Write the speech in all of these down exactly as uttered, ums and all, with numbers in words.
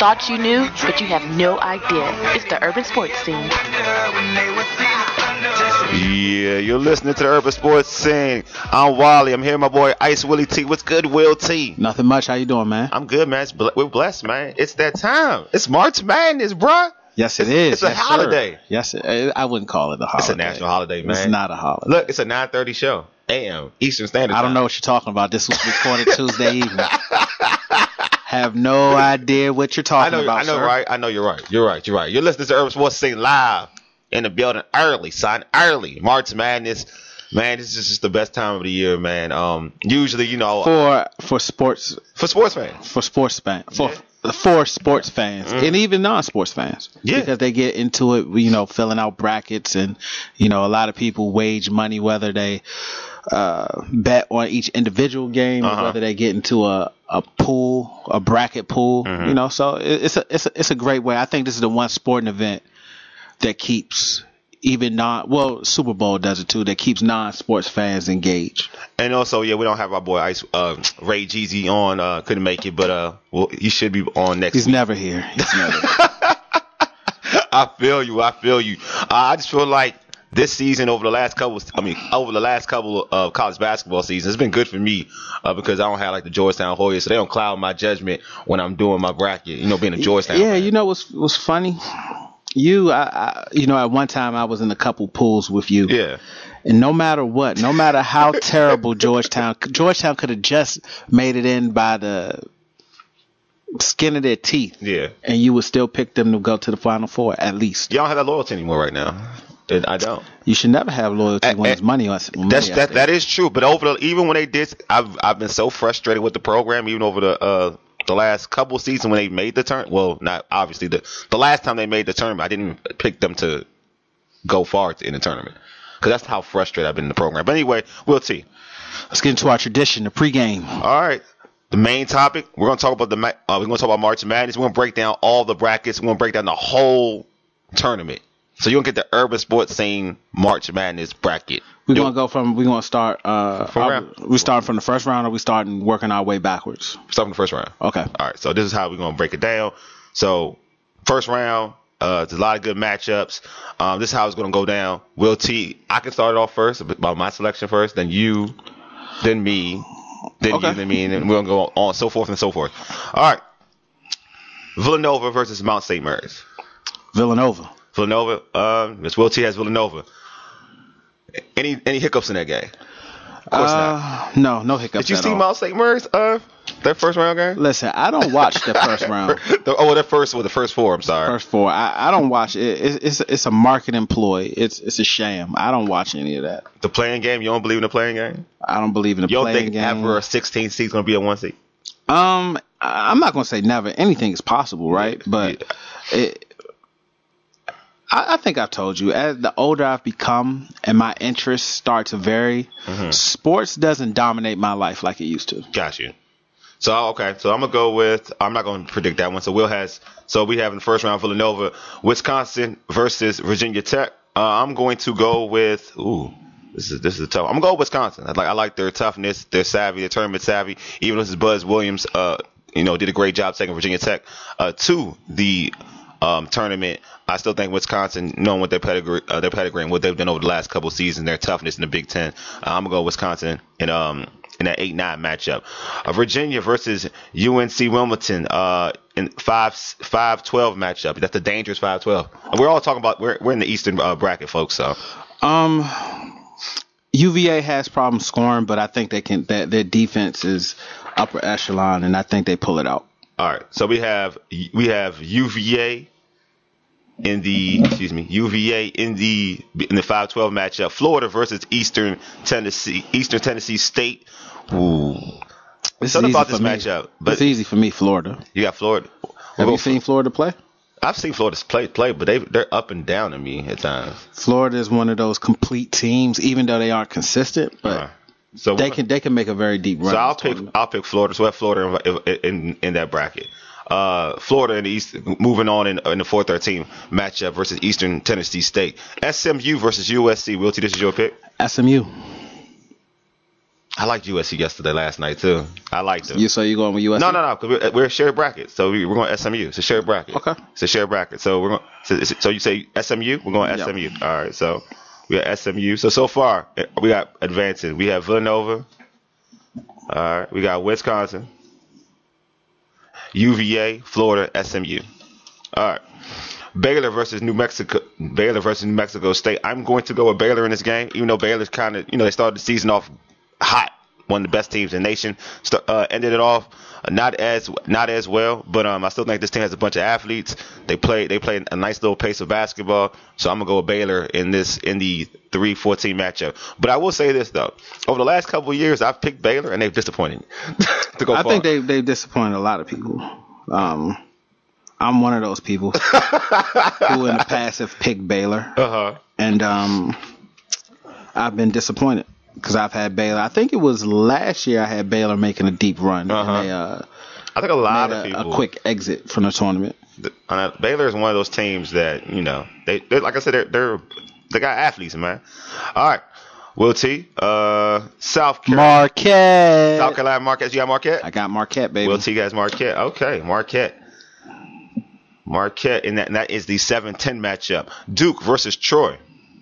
thought you knew, but you have no idea. It's the urban sports scene. Yeah, you're listening to the Urban Sports Scene. I'm Wally. I'm here with my boy Ice Willie T. What's good, Will T? Nothing much. How you doing, man? I'm good, man. It's bl- we're blessed, man. It's that time. It's March Madness, bruh. Yes, it it's, is. It's a yes, holiday. Sir. Yes, it, I wouldn't call it a holiday. It's a national holiday, man. It's not a holiday. Look, it's a nine thirty show, A M Eastern Standard Time. I don't know what you're talking about. This was recorded Tuesday evening. Have no idea what you're talking I know, about, I know, sir. right? I know you're right. You're right. You're right. You're listening to Urban Sports Scene live in the building early, son. Early. March Madness. Man, this is just the best time of the year, man. Um, usually, you know, for for sports for sports fans, for sports fans, for yeah. for sports fans, mm. and even non-sports fans, yeah, because they get into it, you know, filling out brackets, and you know, a lot of people wage money whether they uh, bet on each individual game, uh-huh. or whether they get into a a pool, a bracket pool, mm-hmm. you know. So it's a it's a it's a great way. I think this is the one sporting event that keeps. Even non, well, Super Bowl does it too. That keeps non-sports fans engaged. And also, yeah, we don't have our boy Ice uh, Ray Jeezy on. Uh, couldn't make it, but uh, well, he should be on next. He's week. never here. He's never. I feel you. I feel you. Uh, I just feel like this season, over the last couple, I mean, over the last couple of college basketball seasons, it's been good for me uh, because I don't have like the Georgetown Hoyas, so they don't cloud my judgment when I'm doing my bracket. You know, being a Georgetown. Yeah, fan. You know what's what's funny. You, I, I, you know, at one time I was in a couple pools with you. Yeah. And no matter what, no matter how terrible Georgetown, Georgetown could have just made it in by the skin of their teeth. Yeah. And you would still pick them to go to the Final Four, at least. You don't have that loyalty anymore right now. I don't. You should never have loyalty when there's money on. Money that's that. That is true. But over the, even when they did, I've I've been so frustrated with the program. Even over the uh. The last couple seasons when they made the turn, well, not obviously the the last time they made the tournament, I didn't pick them to go far in the tournament because that's how frustrated I've been in the program. But anyway, we'll see. Let's get into our tradition, the pregame. All right, the main topic we're gonna talk about the uh, we're gonna talk about March Madness. We're gonna break down all the brackets. We're gonna break down the whole tournament. So you're gonna get the Urban Sports Scene March Madness bracket. We're gonna go from we're gonna start uh from our, round? we starting from the first round or we starting working our way backwards? Start from the first round. Okay. All right. So this is how we're gonna break it down. So first round, uh there's a lot of good matchups. Um this is how it's gonna go down. Will T, I can start it off first about my selection first, then you, then me, then okay. you, then me, and then we're gonna go on so forth and so forth. All right. Villanova versus Mount Saint Mary's. Villanova. Villanova, uh, Miss Will T has Villanova. Any any hiccups in that game? Of course uh, not. No, no hiccups. Did you at see all. Mount Saint Mary's uh their first round game? Listen, I don't watch the first round. the, oh, the first well, the first four. I'm sorry. First four. I, I don't watch it. It's it's it's a marketing ploy. It's it's a sham. I don't watch any of that. The playing game. You don't believe in the playing game? I don't believe in the you playing think game. Ever a sixteen seed is gonna be a one seed? Um, I'm not gonna say never. Anything is possible, right? But yeah. it. I think I've told you, as the older I've become and my interests start to vary, mm-hmm. sports doesn't dominate my life like it used to. Got you. So, okay. So I'm going to go with, I'm not going to predict that one. So Will has, so we have in the first round, Villanova, Wisconsin versus Virginia Tech. Uh, I'm going to go with, ooh, this is, this is tough. I'm going to go with Wisconsin. I like, I like their toughness, their savvy, their tournament savvy. Even though this is Buzz Williams, uh, you know, did a great job taking Virginia Tech, uh, to the, um, tournament. I still think Wisconsin, knowing what their pedigree, uh, their pedigree and what they've done over the last couple of seasons, their toughness in the Big Ten, uh, I'm gonna go Wisconsin in um in that eight nine matchup. Uh, Virginia versus U N C Wilmington uh in five five twelve matchup. That's a dangerous five twelve. And we're all talking about we're we're in the Eastern uh, bracket, folks. So um, U V A has problems scoring, but I think they can. That their defense is upper echelon, and I think they pull it out. All right, so we have we have U V A. In the excuse me, U V A in the in the five twelve matchup, Florida versus Eastern Tennessee, Eastern Tennessee State. Ooh, it's something about this me. matchup, but it's easy for me. Florida. You got Florida. Have we'll you seen Florida play? I've seen Florida play play, but they they're up and down to me at times. Florida is one of those complete teams, even though they aren't consistent, but. Uh, so they can they can make a very deep run. So I'll pick tournament. I'll pick Florida. So I have Florida in, in in that bracket. Uh, Florida in the East, moving on in, in the four thirteen matchup versus Eastern Tennessee State. S M U versus U S C. Will T, this is your pick? S M U. I liked U S C yesterday, last night too. I liked them. You so you going with U S C? No, no, no. Cause we're, we're a shared bracket, so we, we're going S M U. It's a shared bracket. Okay. It's a shared bracket. So we're going. So, so you say S M U? We're going Yep. S M U. All right. So we got S M U. So so far we got advancing. We have Villanova. All right. We got Wisconsin, U V A, Florida, S M U. All right. Baylor versus New Mexico. Baylor versus New Mexico State. I'm going to go with Baylor in this game, even though Baylor's kind of, you know, they started the season off hot, one of the best teams in the nation. St- uh, ended it off uh, not as not as well, but um, I still think this team has a bunch of athletes. They play they play a nice little pace of basketball, so I'm gonna go with Baylor in this in the three fourteen matchup. But I will say this though, over the last couple of years, I've picked Baylor and they've disappointed me. to go I far. think they they disappointed a lot of people. Um, I'm one of those people who in the past have picked Baylor, Uh huh. and um, I've been disappointed because I've had Baylor. I think it was last year I had Baylor making a deep run, Uh-huh. and they uh, I think a lot made of a, people. a quick exit from the tournament. Uh, Baylor is one of those teams that, you know, they they're, like I said, they're, they're they got athletes, man. All right, Will T, uh, South Carolina, Marquette. South Carolina Marquette. You got Marquette? I got Marquette, baby. Will T has Marquette. Okay, Marquette. Marquette, and that, and that is the seven ten matchup. Duke versus Troy.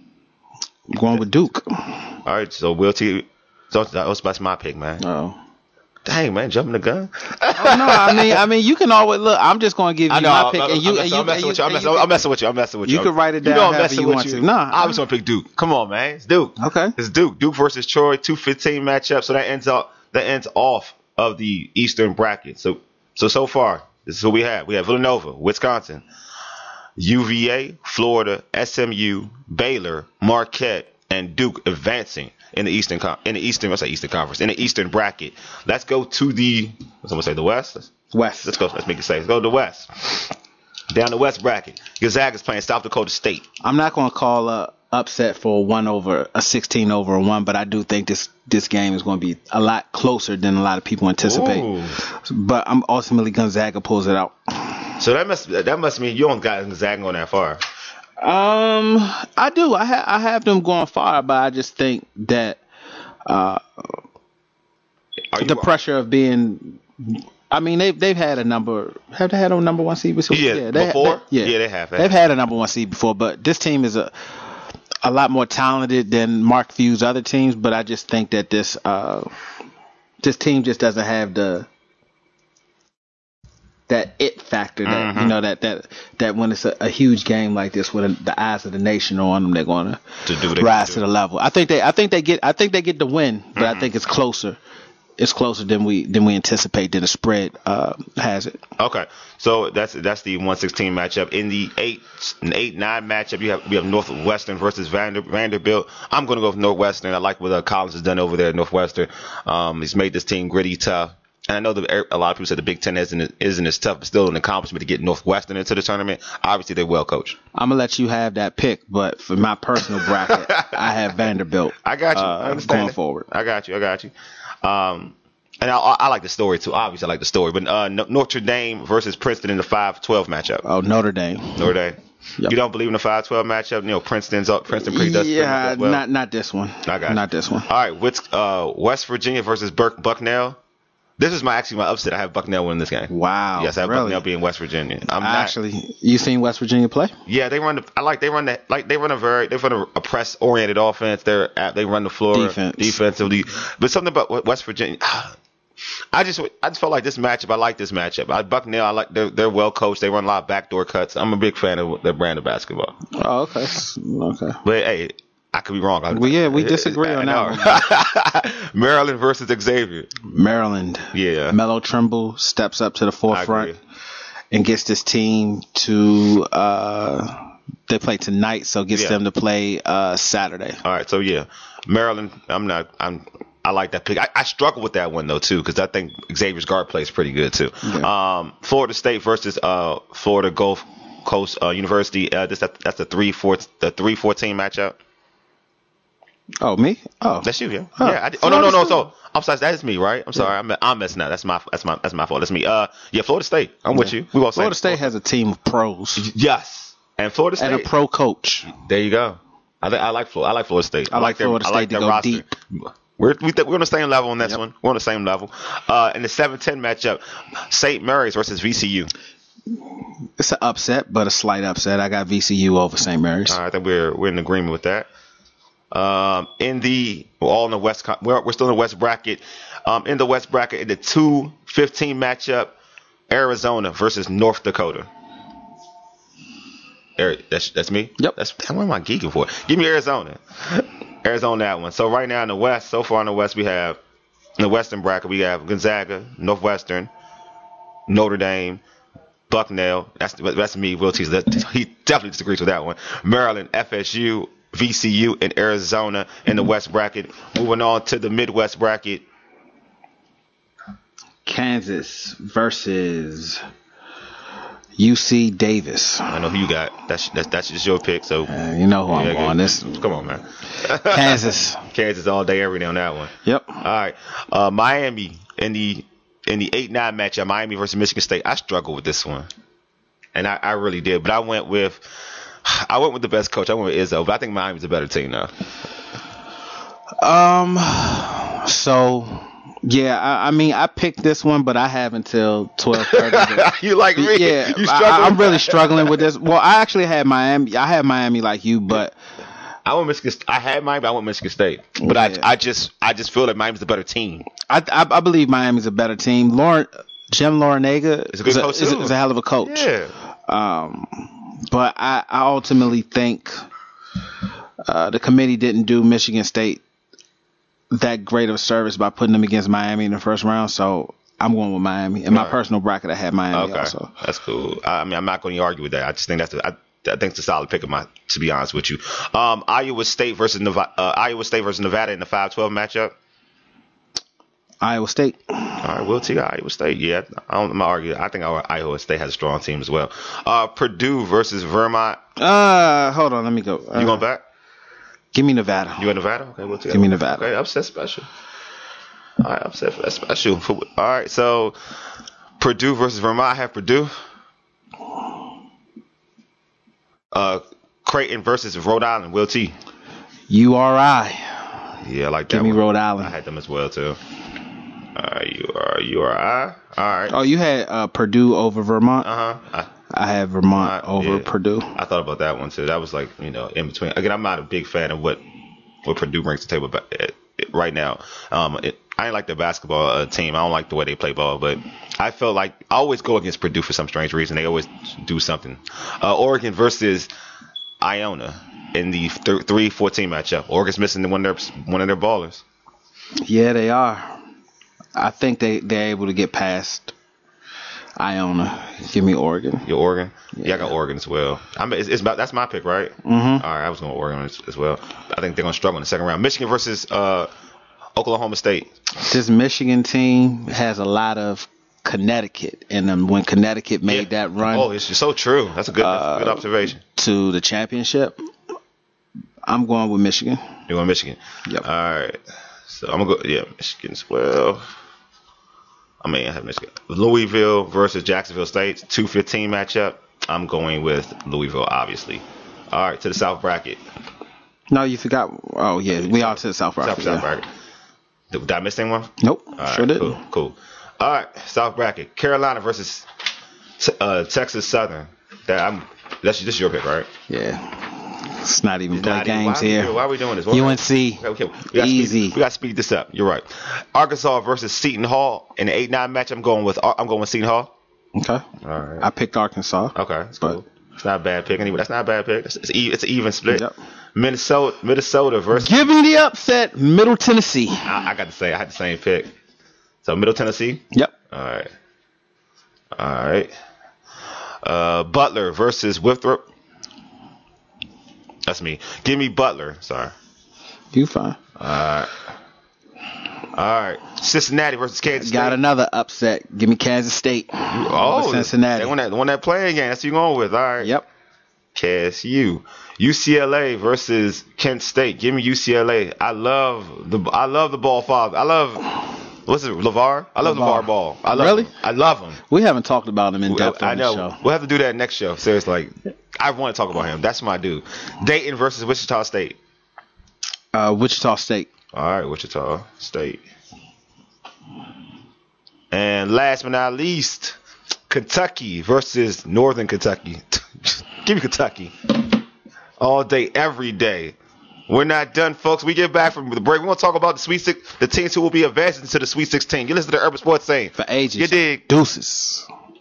I'm going with Duke. All right, so Will T. So that's, that's my pick, man. Oh. Dang, man, jumping the gun. Oh no, I mean, I mean, you can always look. I'm just going to give you I know. my pick, I'm, and you, I'm, and you, I'm messing and with you. I'm and messing, you I'm messing with you. I'm messing with you. You can write it down You know I'm however messing you with want you. to. Nah, I was going to pick Duke. Come on, man. It's Duke. Okay. It's Duke. Duke versus Troy, two fifteen matchup. So that ends up that ends off of the Eastern bracket. So so so far, this is what we have. We have Villanova, Wisconsin, U V A, Florida, S M U, Baylor, Marquette, and Duke advancing in the Eastern Con- in the Eastern what's that Eastern Conference in the Eastern bracket. Let's go to the what's someone say the West. Let's, West. let's go. Let's make it safe. Let's go to the West. Down the West bracket, Gonzaga's playing South Dakota State. I'm not going to call a upset for a one over a sixteen over a one, but I do think this this game is going to be a lot closer than a lot of people anticipate. Ooh. But I'm ultimately Gonzaga pulls it out. So that must that must mean you don't got Gonzaga going that far. Um, I do. I ha- I have them going far, but I just think that uh, Are you, the pressure of being. I mean, they've they've had a number. Have they had a number one seed before? Yeah, they, before? They, yeah. Yeah, they have. They They've have. had a number one seed before, but this team is a a lot more talented than Mark Few's other teams. But I just think that this uh this team just doesn't have the that it factor that Mm-hmm. you know that that that when it's a, a huge game like this with the eyes of the nation on them, they're going To do what to they rise can to do. the level. I think they I think they get I think they get the win, but Mm-hmm. I think it's closer. It's closer than we than we anticipate than the spread uh, has it. Okay, so that's that's the one sixteen matchup. In the eight an eight nine matchup, you have we have Northwestern versus Vander, Vanderbilt. I'm going to go with Northwestern. I like what uh, Collins has done over there at Northwestern. Um, he's made this team gritty, tough. And I know that a lot of people said the Big Ten isn't isn't as tough, but still an accomplishment to get Northwestern into the tournament. Obviously, they're well coached. I'm gonna let you have that pick, but for my personal bracket, I have Vanderbilt. I got you. Uh, I understand going it. forward. I got you. I got you. Um, and I, I like the story too. Obviously, I like the story. But uh, Notre Dame versus Princeton in the five twelve matchup. Oh, Notre Dame. Notre Dame. Yep. You don't believe in the five twelve matchup? You know, Princeton's up. Princeton pretty does pretty much Yeah, does well. not not this one. I got you. Not this one. All right, what's uh, West Virginia versus Burke, Bucknell? This is my actually my upset. I have Bucknell winning this game. Wow. Yes, I have really? Bucknell being West Virginia. I'm not, Actually, you seen West Virginia play? yeah, they run the. I like they run the like they run a very they run a, a press oriented offense. They're at, they run the floor Defense. defensively, but something about West Virginia. I just I just felt like this matchup. I like this matchup. I, Bucknell, I like they're they're well coached. They run a lot of backdoor cuts. I'm a big fan of their brand of basketball. Oh, okay. Okay. But hey, I could be wrong. I, Well, yeah, we disagree on that one. Maryland versus Xavier. Maryland. Yeah. Melo Trimble steps up to the I forefront agree. and gets this team to. Uh, they play tonight, so gets Yeah. them to play uh, Saturday. All right, so yeah, Maryland. I'm not. I'm. I like that pick. I, I struggle with that one though too because I think Xavier's guard play is pretty good too. Yeah. Um, Florida State versus uh, Florida Gulf Coast uh, University. Uh, this that, that's the three four the three fourteen matchup. Oh, me? Oh, That's you, yeah. Oh, yeah. I did, oh no no Florida no. State. So I'm sorry. That is me, right? I'm sorry. I'm I'm messing up. That's my that's my that's my that's my fault. That's me. Uh, yeah. Florida State. I'm with you. We both Florida saying- State has a team of pros Yes. And Florida State. and a pro coach. There you go. I think I like Florida. I like Florida State. I like their, Florida I like State to their go roster. deep. We're we th- we're on the same level on this Yep. one. We're on the same level. Uh, in the seven ten matchup, Saint Mary's versus V C U. It's an upset, but a slight upset. I got V C U over Saint Mary's. All right, I think we're we're in agreement with that. Um, in the we're all in the west. We're we're still in the west bracket. Um, in the west bracket, in the two fifteen matchup, Arizona versus North Dakota. Ari- That's that's me. Yep. That's what am I geeking for? Give me Arizona. Arizona that one. So right now in the west, so far in the west, we have in the western bracket we have Gonzaga, Northwestern, Notre Dame, Bucknell. That's that's me. Will Tease. That he definitely disagrees with that one. Maryland, F S U, V C U, and Arizona in the west bracket. Moving on to the Midwest bracket. Kansas versus U C Davis. I know who you got. That's that's that's just your pick. So Uh, you know who I'm yeah, going. good. This Come on, man. Kansas. Kansas all day, every day on that one. Yep. All right, uh, Miami in the in the eight nine matchup, Miami versus Michigan State. I struggled with this one, and I, I really did. But I went with I went with the best coach. I went with Izzo, but I think Miami's a better team now. Um. So yeah, I, I mean, I picked this one, but I have until twelve thirty. You like me? Yeah, You I, struggle I'm with really that? struggling with this. Well, I actually had Miami. I had Miami like you, but I went Michigan. St- I had Miami, but I went Michigan State. But Yeah. I I just I just feel that Miami's the better team. I I, I believe Miami's a better team. Lauren Jim Laurinega He's a good is, coach, is, too. is a hell of a coach. Yeah. Um, but I, I ultimately think uh, the committee didn't do Michigan State that great of a service by putting them against Miami in the first round. So I'm going with Miami. In my Alright. personal bracket, I had Miami Okay, also. that's cool. I mean, I'm not going to argue with that. I just think that's a, I, I think it's a solid pick of mine. To be honest with you, um, Iowa State versus Nevada, uh, Iowa State versus Nevada in the five twelve matchup. Iowa State. All right, we'll take Iowa State. Yeah, I don't, I'm not arguing. I think our Iowa State has a strong team as well. Uh, Purdue versus Vermont. Uh, hold on, let me go. Uh, You going back? Give me Nevada. You in Nevada? Okay, we'll take Give me Nevada. Okay, upset special. All right, upset for that special. All right, so Purdue versus Vermont. I have Purdue. Uh, Creighton versus Rhode Island. Will T. U R I. Yeah, I like that. Give me one. Rhode I Island. had them as well too. All right, you are you are I. All right. Oh, you had uh, Purdue over Vermont. Uh huh. I had Vermont Uh, over yeah. Purdue. I thought about that one too. That was like, you know, in between. Again, I'm not a big fan of what what Purdue brings to the table, but it, it, right now, um, it, I ain't like their basketball uh, team. I don't like the way they play ball, but I felt like I always go against Purdue for some strange reason. They always do something. Uh, Oregon versus Iona in the th- three fourteen matchup. Oregon's missing one of their one of their ballers. Yeah, they are. I think they they're able to get past Iona. Give me Oregon. Your Oregon? Yeah. Yeah. I got Oregon as well. I mean, it's, it's about that's my pick, right? Mm-hmm. All right, I was going Oregon as, as well. I think they're going to struggle in the second round. Michigan versus uh, Oklahoma State. This Michigan team has a lot of Connecticut in them. When Connecticut made Yeah. that run Oh, it's just so true. That's a good, that's a good Uh, observation. to the championship, I'm going with Michigan. You're going Michigan. Yep. All right. So I'm gonna go. Yeah, Michigan as well. I mean, I have Michigan. Louisville versus Jacksonville State, two fifteen matchup. I'm going with Louisville, obviously. All right, to the South bracket. No, you forgot. Oh yeah, we are to the South South, bracket. South yeah. bracket. Did, did I miss anyone? Nope, All right, sure didn't. Cool, cool. All right, South bracket. Carolina versus t- uh, Texas Southern. That I'm. That's this is your pick, right? Yeah, it's not even play Not even- games why we here. do- Why are we doing this? Why- U N C, Okay, okay. We gotta easy. Speed, we got to speed this up. You're right. Arkansas versus Seton Hall in the eight nine match. I'm going with I'm going with Seton Hall. Okay, All right. I picked Arkansas. Okay, that's But- cool. It's not a bad pick anyway. That's not a bad pick. It's, it's, e- it's an even split. Yep. Minnesota, Minnesota versus. Give me the upset, Middle Tennessee. I, I got to say, I had the same pick. So Middle Tennessee. Yep. All right. All right. Uh, Butler versus Winthrop. That's me. Give me Butler. Sorry. You fine. All right. All right. Cincinnati versus Kansas Got State. another upset. Give me Kansas State. Oh, over Cincinnati. They won that, won that playing game. That's who you going with. All right. Yep. K S U. U C L A versus Kent State. Give me U C L A. I love the I love the ball father. I love what's it, LeVar? I love LeVar, LeVar. Ball. I love Really? him. I love him. We haven't talked about him in depth I on know. the show. We'll have to do that next show. Seriously, like I want to talk about him. That's my dude. Dayton versus Wichita State. Uh, Wichita State. All right, Wichita State. And last but not least, Kentucky versus Northern Kentucky. Give me Kentucky. All day, every day. We're not done, folks. We get back from the break. We're going to talk about the Sweet Six, the teams who will be advancing to the Sweet sixteen. You listen to the Urban Sports Scene. For ages. You dig? Deuces.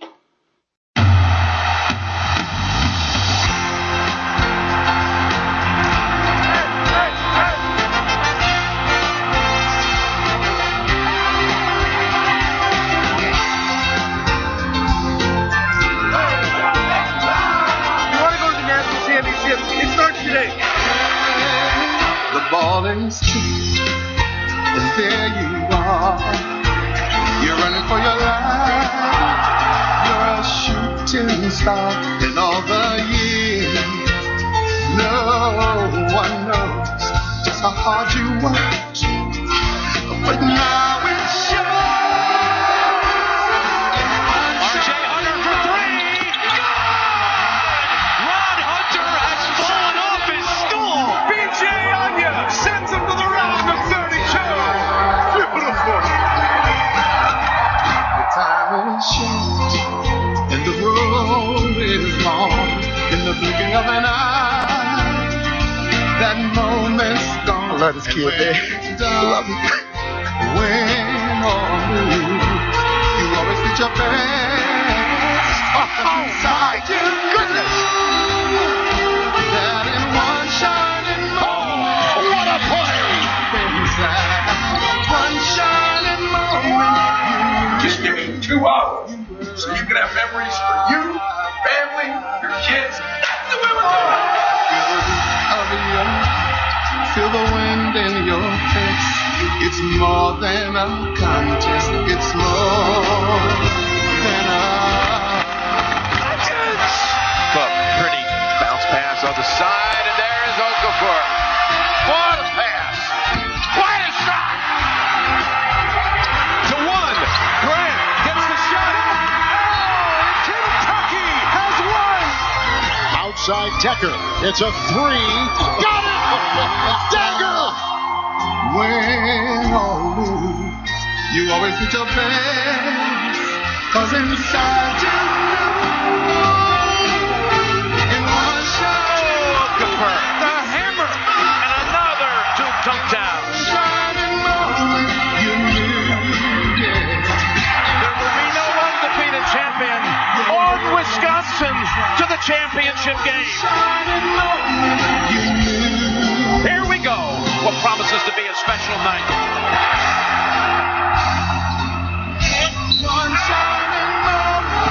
It starts today. The ball is tipped, and there you are. You're running for your life. You're a shooting star in all the years. No one knows just how hard you worked, but now it shows. R J Hunter for three. Ron Hunter has fallen off his stool. B J Anya sends him to the round of thirty-two. Beautiful. The time is short and the road is long. In the blinking of an eye, that moment's gone. I love this kid, man. Love you. Win or lose, you always did your best. Oh, my goodness. That in one shining moment. Oh, what a play. One shining moment. Just give me two hours so you can have memories for you, your family, your kids. That's the way we're doing it. Feel the wind in your face. It's more than a contest. It's more than a But pretty bounce pass on the side, and there is Okafor. What a pass! What a shot! To one, Grant gets the shot up. Oh, Kentucky has won! Outside Decker. It's a three. Got it! Dagger! win or lose. You always did your best. Cause inside you in one shot. Okafor, the hammer, and another Duke touchdown. Shining moment, you knew, yeah. There will be no undefeated champion on Wisconsin to the championship game. Shining moment, you knew. Here we go. What promises to be a special night. One shining moment.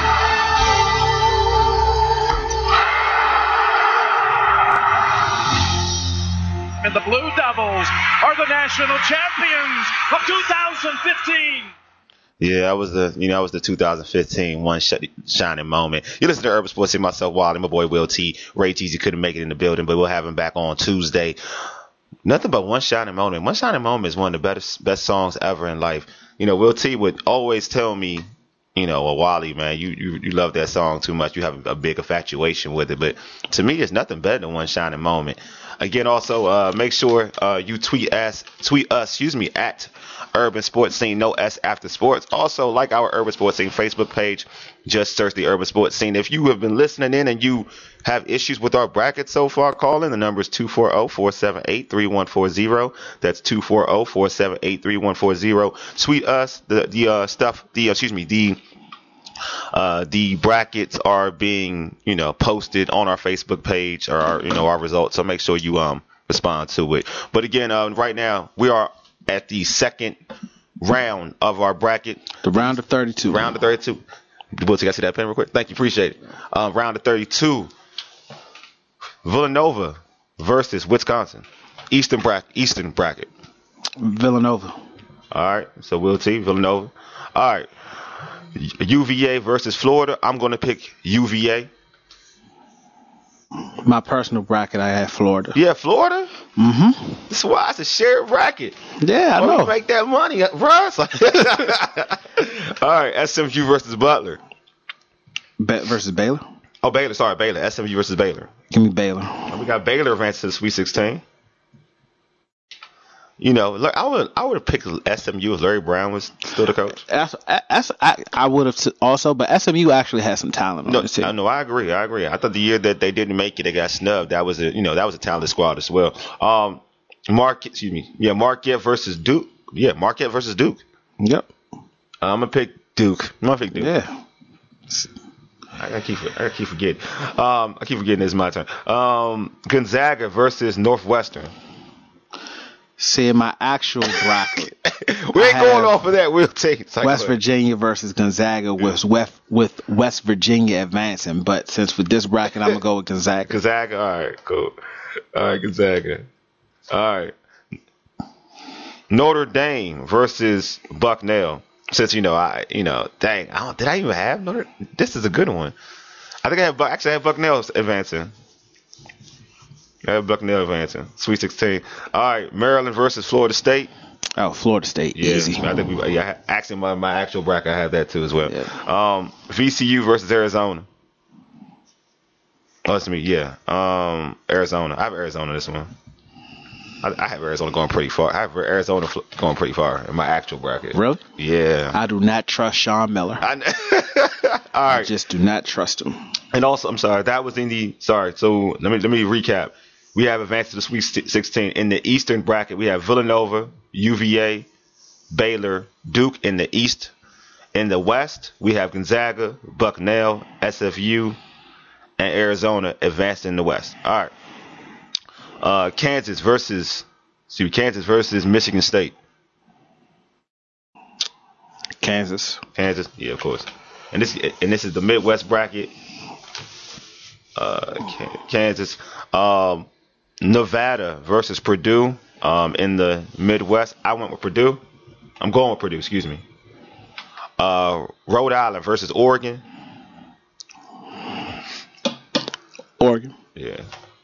And the Blue Devils are the national champions of two thousand fifteen. Yeah, that was the you know that was the two thousand fifteen one sh- shining moment. You listen to Urban Sports, see myself, Wally, my boy Will T. Ray Jeezy couldn't make it in the building, but we'll have him back on Tuesday. Nothing but one shining moment. One shining moment is one of the best best songs ever in life. You know, Will T would always tell me, you know, well, Wally, man, you, you you love that song too much. You have a big infatuation with it. But to me, it's nothing better than one shining moment. Again, also, uh, make sure uh, you tweet us, tweet us, excuse me, at Urban Sports Scene, no S after sports. Also, like our Urban Sports Scene Facebook page, just search the Urban Sports Scene. If you have been listening in and you have issues with our bracket so far, call in. The number is two four zero, four seven eight, three one four zero. That's two four zero, four seven eight, three one four zero. Tweet us the the uh, stuff, the uh, excuse me, the Uh, the brackets are being, you know, posted on our Facebook page or our, you know, our results. So make sure you um respond to it. But again, uh, right now we are at the second round of our bracket. The round of thirty-two. Round of thirty-two. Will, you got to see that pen real quick? Thank you, appreciate it. Uh, round of thirty-two. Villanova versus Wisconsin. Eastern bracket. Eastern bracket. Villanova. All right. So Will T. Villanova. All right. U V A versus Florida. I'm going to pick U V A. My personal bracket, I had Florida. Yeah, Florida? Mm-hmm. That's why it's a shared bracket. Yeah, I Why know. we make that money, Russ. All right, S M U versus Butler. Bet versus Baylor. Oh, Baylor. Sorry, Baylor. S M U versus Baylor. Give me Baylor. And we got Baylor advanced to the Sweet sixteen. You know, like I would I would have picked S M U if Larry Brown was still the coach. That's, that's, I, I would have also, but S M U actually has some talent on No, this team. I know. I agree. I agree. I thought the year that they didn't make it, they got snubbed. That was a you know that was a talented squad as well. Um, Marquette, excuse me, yeah, Marquette versus Duke. Yeah, Marquette versus Duke. Yep. I'm gonna pick Duke. I'm gonna pick Duke. Yeah. I, I keep I keep forgetting. Um, I keep forgetting it's my turn. Um, Gonzaga versus Northwestern. See, in my actual bracket, we ain't I going have off of that. We'll take it. West Virginia versus Gonzaga with West, with West Virginia advancing. But since with this bracket, I'm going to go with Gonzaga. Gonzaga, all right, cool. All right, Gonzaga. All right. Notre Dame versus Bucknell. Since, you know, I, you know, dang, I don't, did I even have Notre This is a good one. I think I have, actually I have Bucknell advancing. I have Bucknell advancing. Sweet sixteen. All right, Maryland versus Florida State. Oh, Florida State, yeah, easy. I think we, yeah, actually my, my actual bracket, I have that too as well. Yeah. Um, V C U versus Arizona. Oh, that's me, yeah. Um, Arizona. I have Arizona this one. I, I have Arizona going pretty far. I have Arizona going pretty far in my actual bracket. Really? Yeah. I do not trust Sean Miller. I, all right. I just do not trust him. And also, I'm sorry, that was in the, sorry, so let me let me recap. We have advanced to the Sweet sixteen. In the Eastern bracket, we have Villanova, U V A, Baylor, Duke in the East. In the West, we have Gonzaga, Bucknell, S F U, and Arizona advanced in the West. All right. Uh, Kansas versus, excuse me, Kansas versus Michigan State. Kansas. Kansas, yeah, of course. And this and this is the Midwest bracket. Uh, Kansas. Um, Nevada versus Purdue. Um, in the Midwest, I went with Purdue. I'm going with Purdue. Excuse me. Uh, Rhode Island versus Oregon. Oregon. Yeah.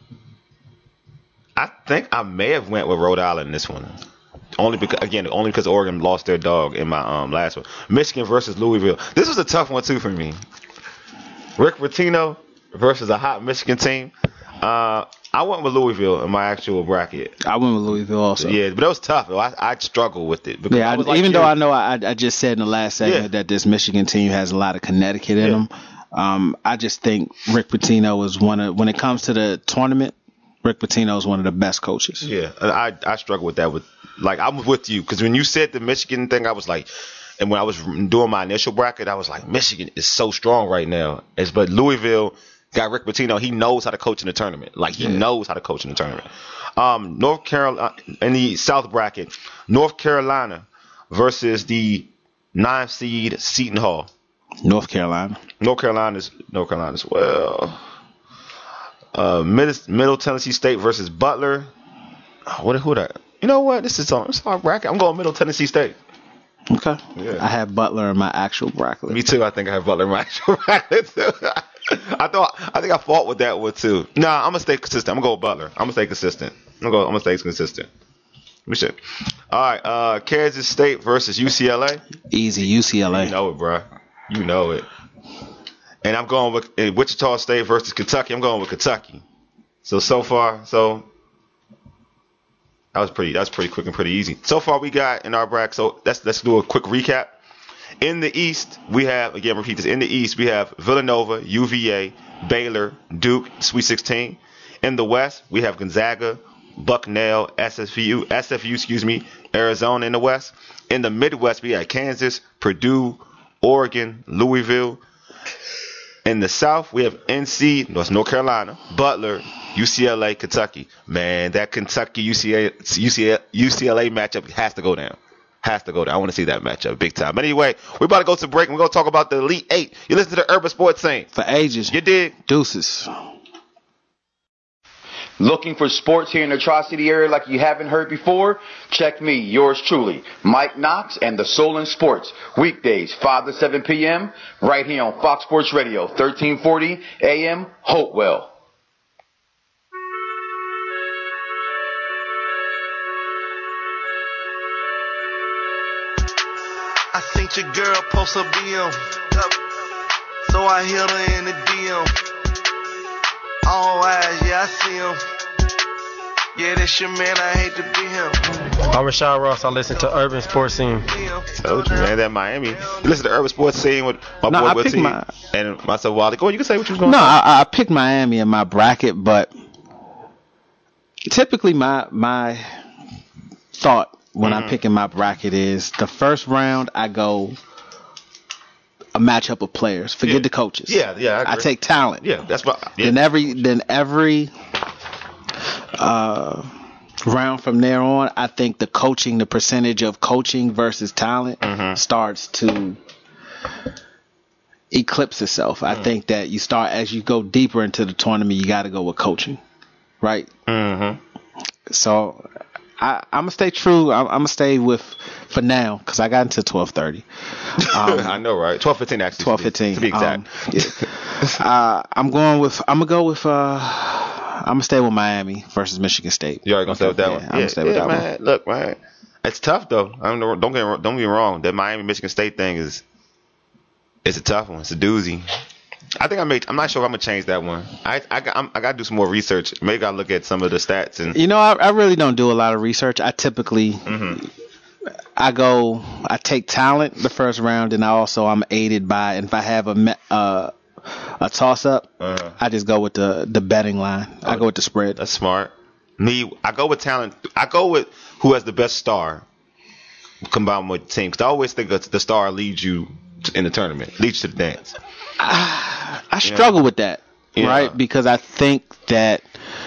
I think I may have went with Rhode Island in this one. Only because, again, only because Oregon lost their dog in my um last one. Michigan versus Louisville. This was a tough one too for me. Rick Pitino versus a hot Michigan team. Uh, I went with Louisville in my actual bracket. I went with Louisville also. Yeah, but it was tough. I I struggled with it. Yeah, I I, was like, even yeah. though I know I, I just said in the last segment Yeah. that this Michigan team has a lot of Connecticut in Yeah. them. Um, I just think Rick Pitino is one of, when it comes to the tournament, Rick Pitino is one of the best coaches. Yeah, I I struggle with that. With like I'm with you because when you said the Michigan thing, I was like, and when I was doing my initial bracket, I was like, Michigan is so strong right now. It's but Louisville got Rick Pitino. He knows how to coach in the tournament. Like he Yeah. knows how to coach in the tournament. Um, North Carolina in the South bracket, North Carolina versus the ninth seed Seton Hall. North Carolina. North Carolina's North Carolina as well. Uh, Middle, Middle Tennessee State versus Butler. Oh, what who that? You know what? This is on. It's on bracket. I'm going Middle Tennessee State. Okay. Yeah. I have Butler in my actual bracket. Me too. I think I have Butler in my actual bracket too. I thought. I think I fought with that one too. Nah, I'm gonna stay consistent. I'm gonna go with Butler. I'm gonna stay consistent. I'm gonna go. I'm gonna stay consistent. We should. All right. Uh, Kansas State versus U C L A. Easy, U C L A. You know it, bro. You know it. And I'm going with uh, Wichita State versus Kentucky. I'm going with Kentucky. So so far, so that was pretty. That's pretty quick and pretty easy. So far, we got in our bracket. So let's let's do a quick recap. In the East, we have again repeat this. In the East, we have Villanova, U V A, Baylor, Duke, Sweet sixteen. In the West, we have Gonzaga, Bucknell, S F U, S F U, excuse me, Arizona in the West. In the Midwest, we have Kansas, Purdue, Oregon, Louisville. In the South, we have N C, North North Carolina, Butler, U C L A, Kentucky. Man, that Kentucky U C L A, U C L A, U C L A matchup has to go down. Has to go down. I want to see that matchup big time. But anyway, we're about to go to break and we're going to talk about the Elite Eight. You listen to the Urban Sports Scene. For ages. You dig? Deuces. Looking for sports here in the Tri-City area like you haven't heard before? Check me, yours truly, Mike Knox and the Solon Sports. Weekdays, five to seven p.m. right here on Fox Sports Radio, thirteen forty A M, Hopewell. I seen your girl post a B M, so I hit her in the D M. All eyes, yeah, I see him. Yeah, that's your man, I hate to be him. I'm Rashad Ross. I listen to Urban Sports Scene. Told you, man, that Miami. You listen to Urban Sports Scene with my No, boy I Will picked T my- and myself, Wally. Go, you can say what you was going No, to say. I, I picked Miami in my bracket, but typically my my thought when Mm-hmm. I'm picking my bracket is the first round I go a matchup of players. Forget Yeah. the coaches. Yeah, yeah, I I, agree. take talent. Yeah, that's what. Yeah. Then every then every uh, round from there on, I think the coaching, the percentage of coaching versus talent Mm-hmm. starts to eclipse itself. I think that you start as you go deeper into the tournament, you got to go with coaching, right? Mm-hmm. So I, I'm gonna stay true. I'm, I'm gonna stay with for now because I got into twelve thirty. Um, I know, right? twelve fifteen actually. twelve to be- fifteen. To be exact. Um, yeah. uh, I'm going with. I'm gonna go with. Uh, I'm gonna stay with Miami versus Michigan State. You already gonna stay with that Yeah, one? I'm gonna stay with yeah, that man. one. Look, man, it's tough though. I don't know. Don't get don't get me wrong. That Miami Michigan State thing is it's a tough one. It's a doozy. I think I made. I'm not sure if I'm gonna change that one. I I got I'm, I got to do some more research. Maybe I look at some of the stats and. You know, I, I really don't do a lot of research. I typically. Mm-hmm. I go. I take talent the first round, and I also I'm aided by. And if I have a me- uh, a toss up, Uh-huh. I just go with the the betting line. I go with the spread. That's smart. Me, I go with talent. I go with who has the best star combined with the team. Because I always think that the star leads you in the tournament, leads you to the dance. I struggle with that, Yeah. right? Because I think that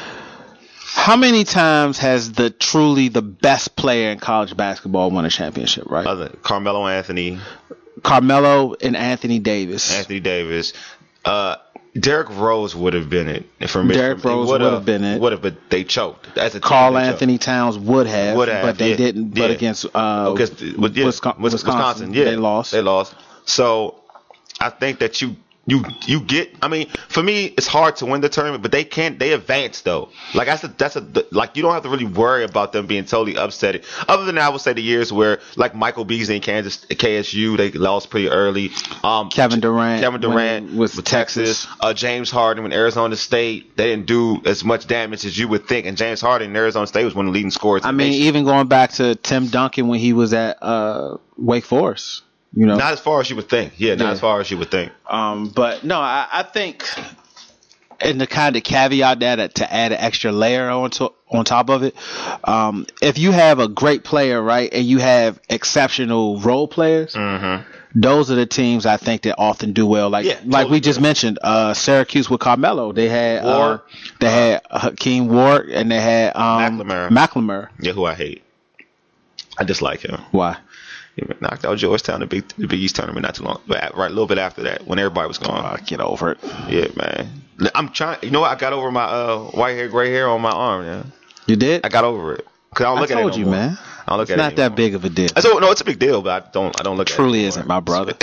how many times has the truly the best player in college basketball won a championship, right? Other Carmelo Anthony, Carmelo and Anthony Davis. Anthony Davis, uh, Derrick Rose would have been it for me. Derrick Rose would have been it. Would have, but they choked. As a team, Carl they choked. Anthony Towns would have, Would have, but they yeah, didn't. But yeah. against uh, Against- with- yeah, Wisconsin, Wis- Wisconsin, yeah, they lost. They lost. So I think that you you you get. I mean, for me, it's hard to win the tournament, but they can't. They advance though. Like that's a that's a like you don't have to really worry about them being totally upset. Other than that, I would say the years where like Michael Beasley in Kansas, K S U, they lost pretty early. Um, Kevin Durant, Kevin Durant when- with with Texas. Texas. Uh, James Harden when Arizona State, they didn't do as much damage as you would think. And James Harden in Arizona State was one of the leading scorers. in I the mean, nation. even going back to Tim Duncan when he was at uh, Wake Forest, you know. Not as far as you would think. Yeah, not Yeah. as far as you would think. Um, but no, I, I think, and to kind of caveat that to add an extra layer on to, on top of it, um, if you have a great player, right, and you have exceptional role players, Mm-hmm. those are the teams I think that often do well. Like Yeah, like totally we just agree. mentioned, uh, Syracuse with Carmelo, they had uh, Ward. they had Hakeem Ward, and they had um, McLemore. McLemore. Yeah, who I hate. I dislike him. Why? He knocked out Georgetown in the Big, the Big East tournament not too long, but right a little bit after that when everybody was gone. Uh, get over it. Yeah, man. I'm trying. You know what? I got over my uh, white hair, gray hair on my arm. Yeah, You did? I got over it. Cause I don't I look at it told no you, more. man. I don't look It's at not it that anymore. big of a deal. So no, it's a big deal, but I don't. I don't look. Truly at it isn't, my brother.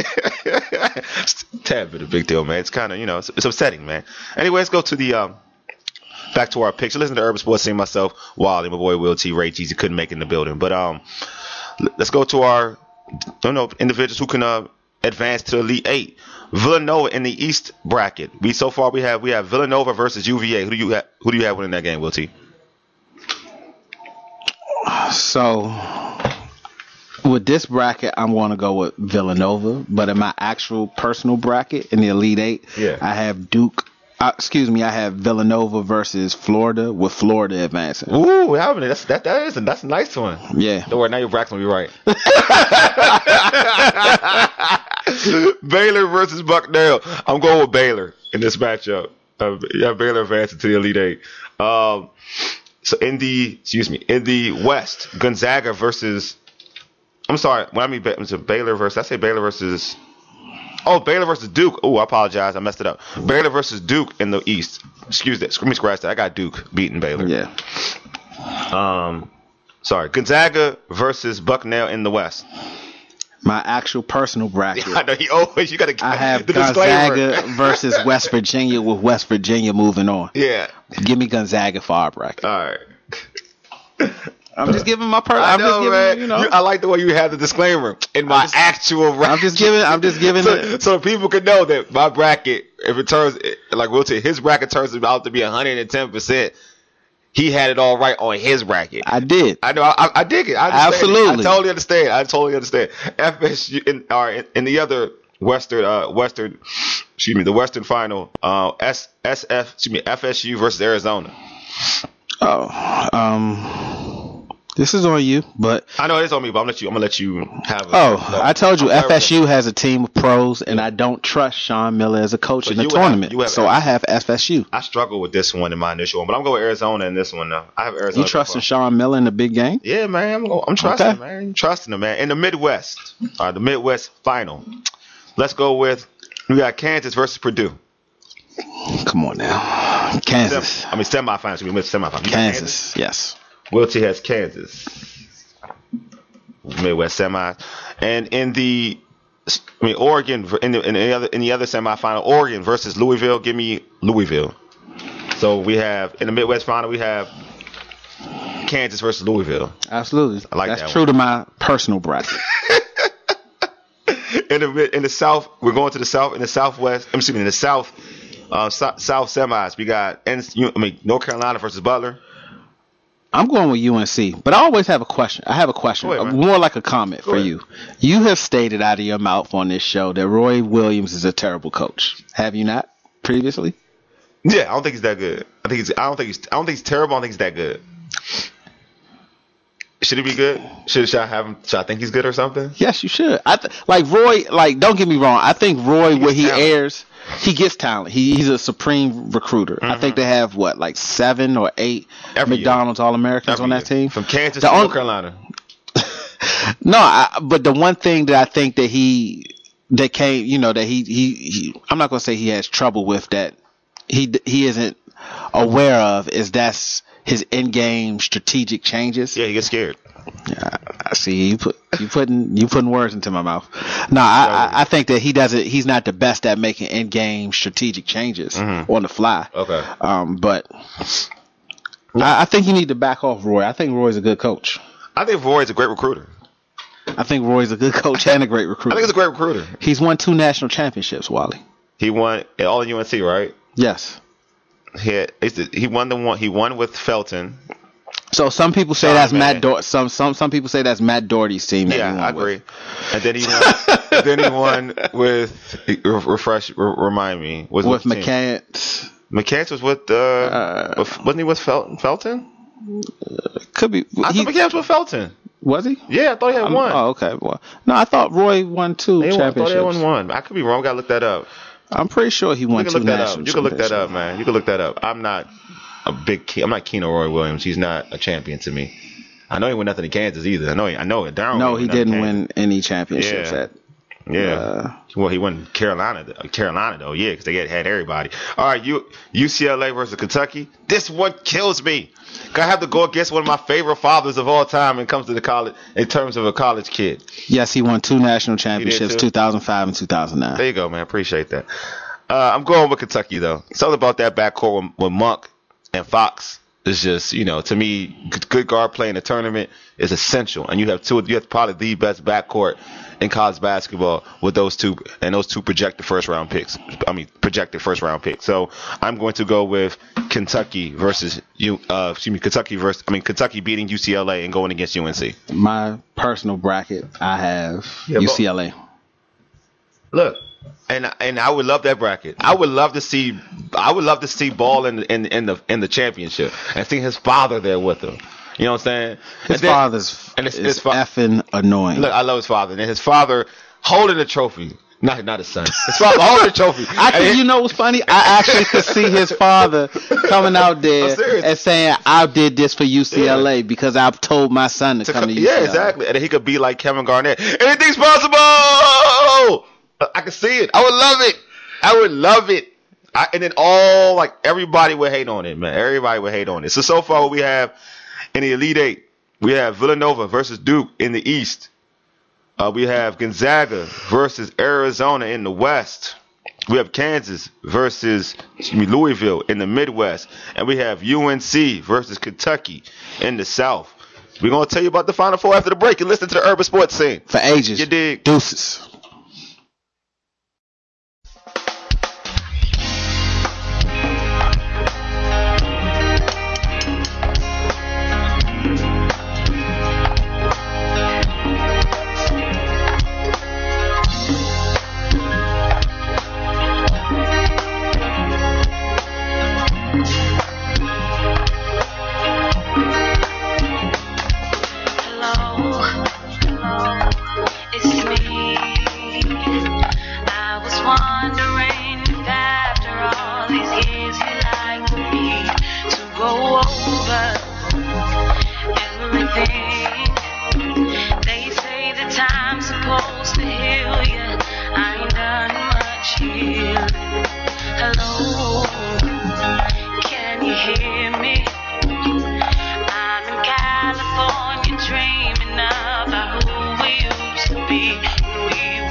It's a tad bit of a big deal, man. It's kind of you know, it's, it's upsetting, man. Anyway, let's go to the um. Back to our picks. Listen to Urban Sports, seeing myself, Wally, my boy Will T, Ray Jeezy couldn't make it in the building, but um, l- let's go to our, don't know, individuals who can uh, advance to Elite Eight. Villanova in the East bracket. We so far we have we have Villanova versus U V A. Who do you have? Who do you have winning that game, Will T? So with this bracket, I'm going to go with Villanova. But in my actual personal bracket in the Elite Eight, Yeah. I have Duke. Uh, excuse me, I have Villanova versus Florida with Florida advancing. Ooh, having it. That's that that is a, that's a nice one. Yeah. Don't worry, now your bracket's gonna be right. Baylor versus Bucknell. I'm going with Baylor in this matchup. Uh, yeah, Baylor advancing to the Elite Eight. Um, so in the excuse me in the West, Gonzaga versus. I'm sorry. When I mean Ba- so Baylor versus, I say Baylor versus. Oh, Baylor versus Duke. Oh, I apologize. I messed it up. Baylor versus Duke in the East. Excuse that. Let me scratch that. I got Duke beating Baylor. Yeah. Um, sorry. Gonzaga versus Bucknell in the West. My actual personal bracket. I know he always. You got to. I have the disclaimer. Gonzaga versus West Virginia with West Virginia moving on. Yeah. Give me Gonzaga for our bracket. All right. I'm just giving my per. I I'm know, just giving, man. you know. You- I like the way you have the disclaimer in my just- actual bracket. I'm just giving. I'm just giving. so, it. so people can know that my bracket, if it turns like we'll say his bracket turns out to be one hundred ten percent, he had it all right on his bracket. I did. I know. I, I dig it. I understand Absolutely. it. I totally understand. I totally understand. F S U in, or in, in the other Western, uh, Western, excuse me, the Western Final, uh, S, SF, excuse me, F S U versus Arizona. Oh, um, this is on you, but I know it is on me, but I'm let you. I'm gonna let you have. A, oh, no, I told you, I'm F S U has a team of pros, and I don't trust Sean Miller as a coach So in the you would have- tournament. you have so I have F S U. I struggle with this one in my initial one, but I'm going with Arizona in this one though. I have Arizona. You trusting Sean Miller in the big game? Yeah, man. I'm, I'm trusting, Okay. man. I'm trusting him, man. In the Midwest, uh, the Midwest Final. Let's go with we got Kansas versus Purdue. Come on now, Kansas. Sem- I mean semifinals. We missed semifinals. Kansas, yes. Wilty has Kansas. Midwest semis, and in the, I mean Oregon in the in the other in the other semifinal, Oregon versus Louisville. Give me Louisville. So we have in the Midwest final we have Kansas versus Louisville. Absolutely, I like that's that true one. to my personal bracket. In the in the South, we're going to the South. In the Southwest, I'm excuse me, in the South, uh, so, South semis, we got N- I mean North Carolina versus Butler. I'm going with U N C, but I always have a question. I have a question, Go ahead, uh, man. more like a comment Go for ahead. you. You have stated out of your mouth on this show that Roy Williams is a terrible coach. Have you not previously? Yeah, I don't think he's that good. I think he's. I don't think he's. I don't think he's terrible. I don't think he's that good. Should he be good? Should, should I have him? Should I think he's good or something? Yes, you should. I th- like Roy. Like, don't get me wrong. I think Roy, where he talent. airs, he gets talent. He, he's a supreme recruiter. I think they have what, like seven or eight Every year. McDonald's All Americans Every on that year. team. From Kansas The to on- North Carolina. No, I, but the one thing that I think that he that came, you know, that he he, he I'm not gonna say he has trouble with that he he isn't aware of is that's his in-game strategic changes. Yeah, he gets scared. Yeah, I see you put you putting you putting words into my mouth. No, I, I I think that he doesn't. He's not the best at making in-game strategic changes Mhm. on the fly. Okay. Um, but I, I think you need to back off Roy. I think Roy's a good coach. I think Roy's a great recruiter. I think Roy's a good coach and a great I recruiter. think he's a great recruiter. He's won two national championships, Wally. He won it all in U N C, right? Yes. He had, it's the- he won the one. He won with Felton. So some people say Sorry, that's man. Matt. Dor- some some some people say that's Matt Doherty's team. That he Yeah, won I with. agree. And then he won. then he won with re- refresh. Re- remind me was With which team? McCants. McCants was with uh, Uh, with, wasn't he with Fel- Felton? Could be. I He, thought McCants was with Felton. was he? Yeah, I thought he had Um, one. Oh, okay. Well, no, I thought Roy won two He won, I thought he championships. had one. I could be wrong. Gotta look that up. I'm pretty sure he You won can two look that national up. You can look that up, championships. man. You can look that up. I'm not a big. Key, I'm not keen on Roy Williams. He's not a champion to me. I know he won nothing in Kansas either. I know. He, I know it. Darryl No, won he nothing in didn't Kansas. win any championships Yeah. at. Yeah. Uh, well, he won Carolina. Carolina though, yeah, because they had, had everybody. All right, you U C L A versus Kentucky. This one kills me. I have to go against one of my favorite fathers of all time when it comes to the college in terms of a college kid. Yes, he won two national championships, too? two thousand five and two thousand nine. There you go, man. Appreciate that. Uh, I'm going with Kentucky though. Something about that backcourt with, with Monk and Fox is just, you know, to me, good- good guard play in the tournament is essential. And you have two, you have probably the best backcourt in college basketball with those two, and those two projected first round picks. I mean, projected first round picks. So I'm going to go with Kentucky versus you. Uh, excuse me, Kentucky versus. I mean, Kentucky beating U C L A and going against U N C. My personal bracket, I have Yeah, U C L A. Look, and and I would love that bracket. I would love to see. I would love to see Ball in in in the in the championship and see his father there with him. You know what I'm saying? His And then- father's and it's- is his fa- effing annoying. Look, I love his father, and his father holding the trophy. Not not his son. His father holding the trophy. I And could, it- you know what's funny? I actually could see his father coming out I'm there serious. and saying, "I did this for U C L A because I've told my son to, to come co- to U C L A." yeah, exactly. And then he could be like Kevin Garnett. Anything's possible. I can see it. I would love it. I would love it. I, and then all like everybody would hate on it, man. Everybody would hate on it. So so far, what we have in the Elite Eight, we have Villanova versus Duke in the East. Uh, we have Gonzaga versus Arizona in the West. We have Kansas versus excuse me, Louisville in the Midwest. And we have U N C versus Kentucky in the South. We're going to tell you about the Final Four after the break and listen to the Urban Sports Scene. For ages. You dig? Deuces.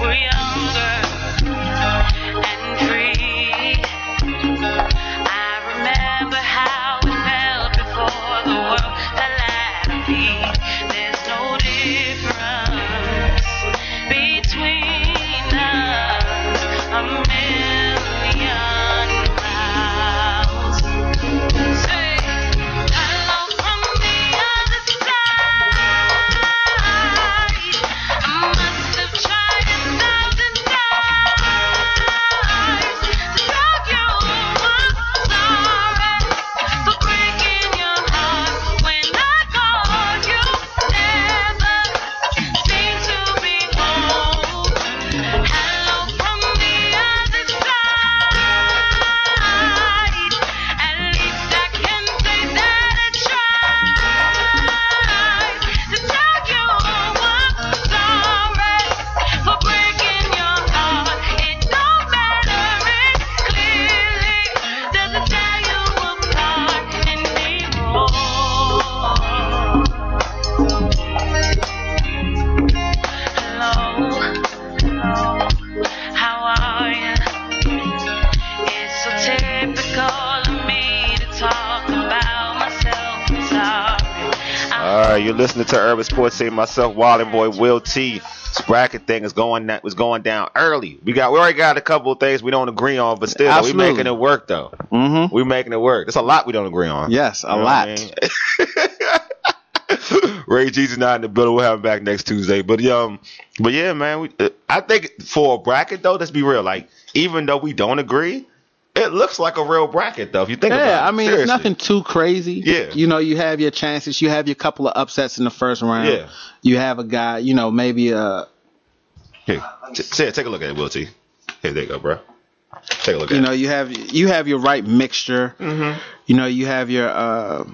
were younger and free. I remember how it felt before the world fell at our feet. There's no difference between us, a million miles. Say hello from the other side. I must have tried a thousand times to tell you I'm sorry for breaking your heart when I called you. Never seem to be home. Hello from the other side. At least I can say that I tried to tell you I'm sorry for breaking your heart. It don't matter, it clearly doesn't tear you apart anymore. Hello, how are you? It's so typical of me to talk about myself. I'm sorry. All right, you're listening to Urban Sports Scene. Myself, Wild Boy, Will T. This bracket thing is going that was going down early. We got we already got a couple of things we don't agree on, but still, we Absolutely. making it work though. Mm-hmm. We making it work. There's a lot we don't agree on. Yes, a You know lot. what I mean? Ray G's not in the building. We'll have him back next Tuesday. But um, but yeah, man. We, uh, I think for a bracket though, let's be real. Like even though we don't agree, it looks like a real bracket though. If you think about it. Yeah, I mean, Seriously. it's nothing too crazy. Yeah. You know, you have your chances. You have your couple of upsets in the first round. Yeah. You have a guy, you know, maybe a, Here, t- say it. Take a look at it, Will T. Here, there you go, bro. Take a look you at know, it. you have you have your right mixture. Mm-hmm. You know, you have your uh,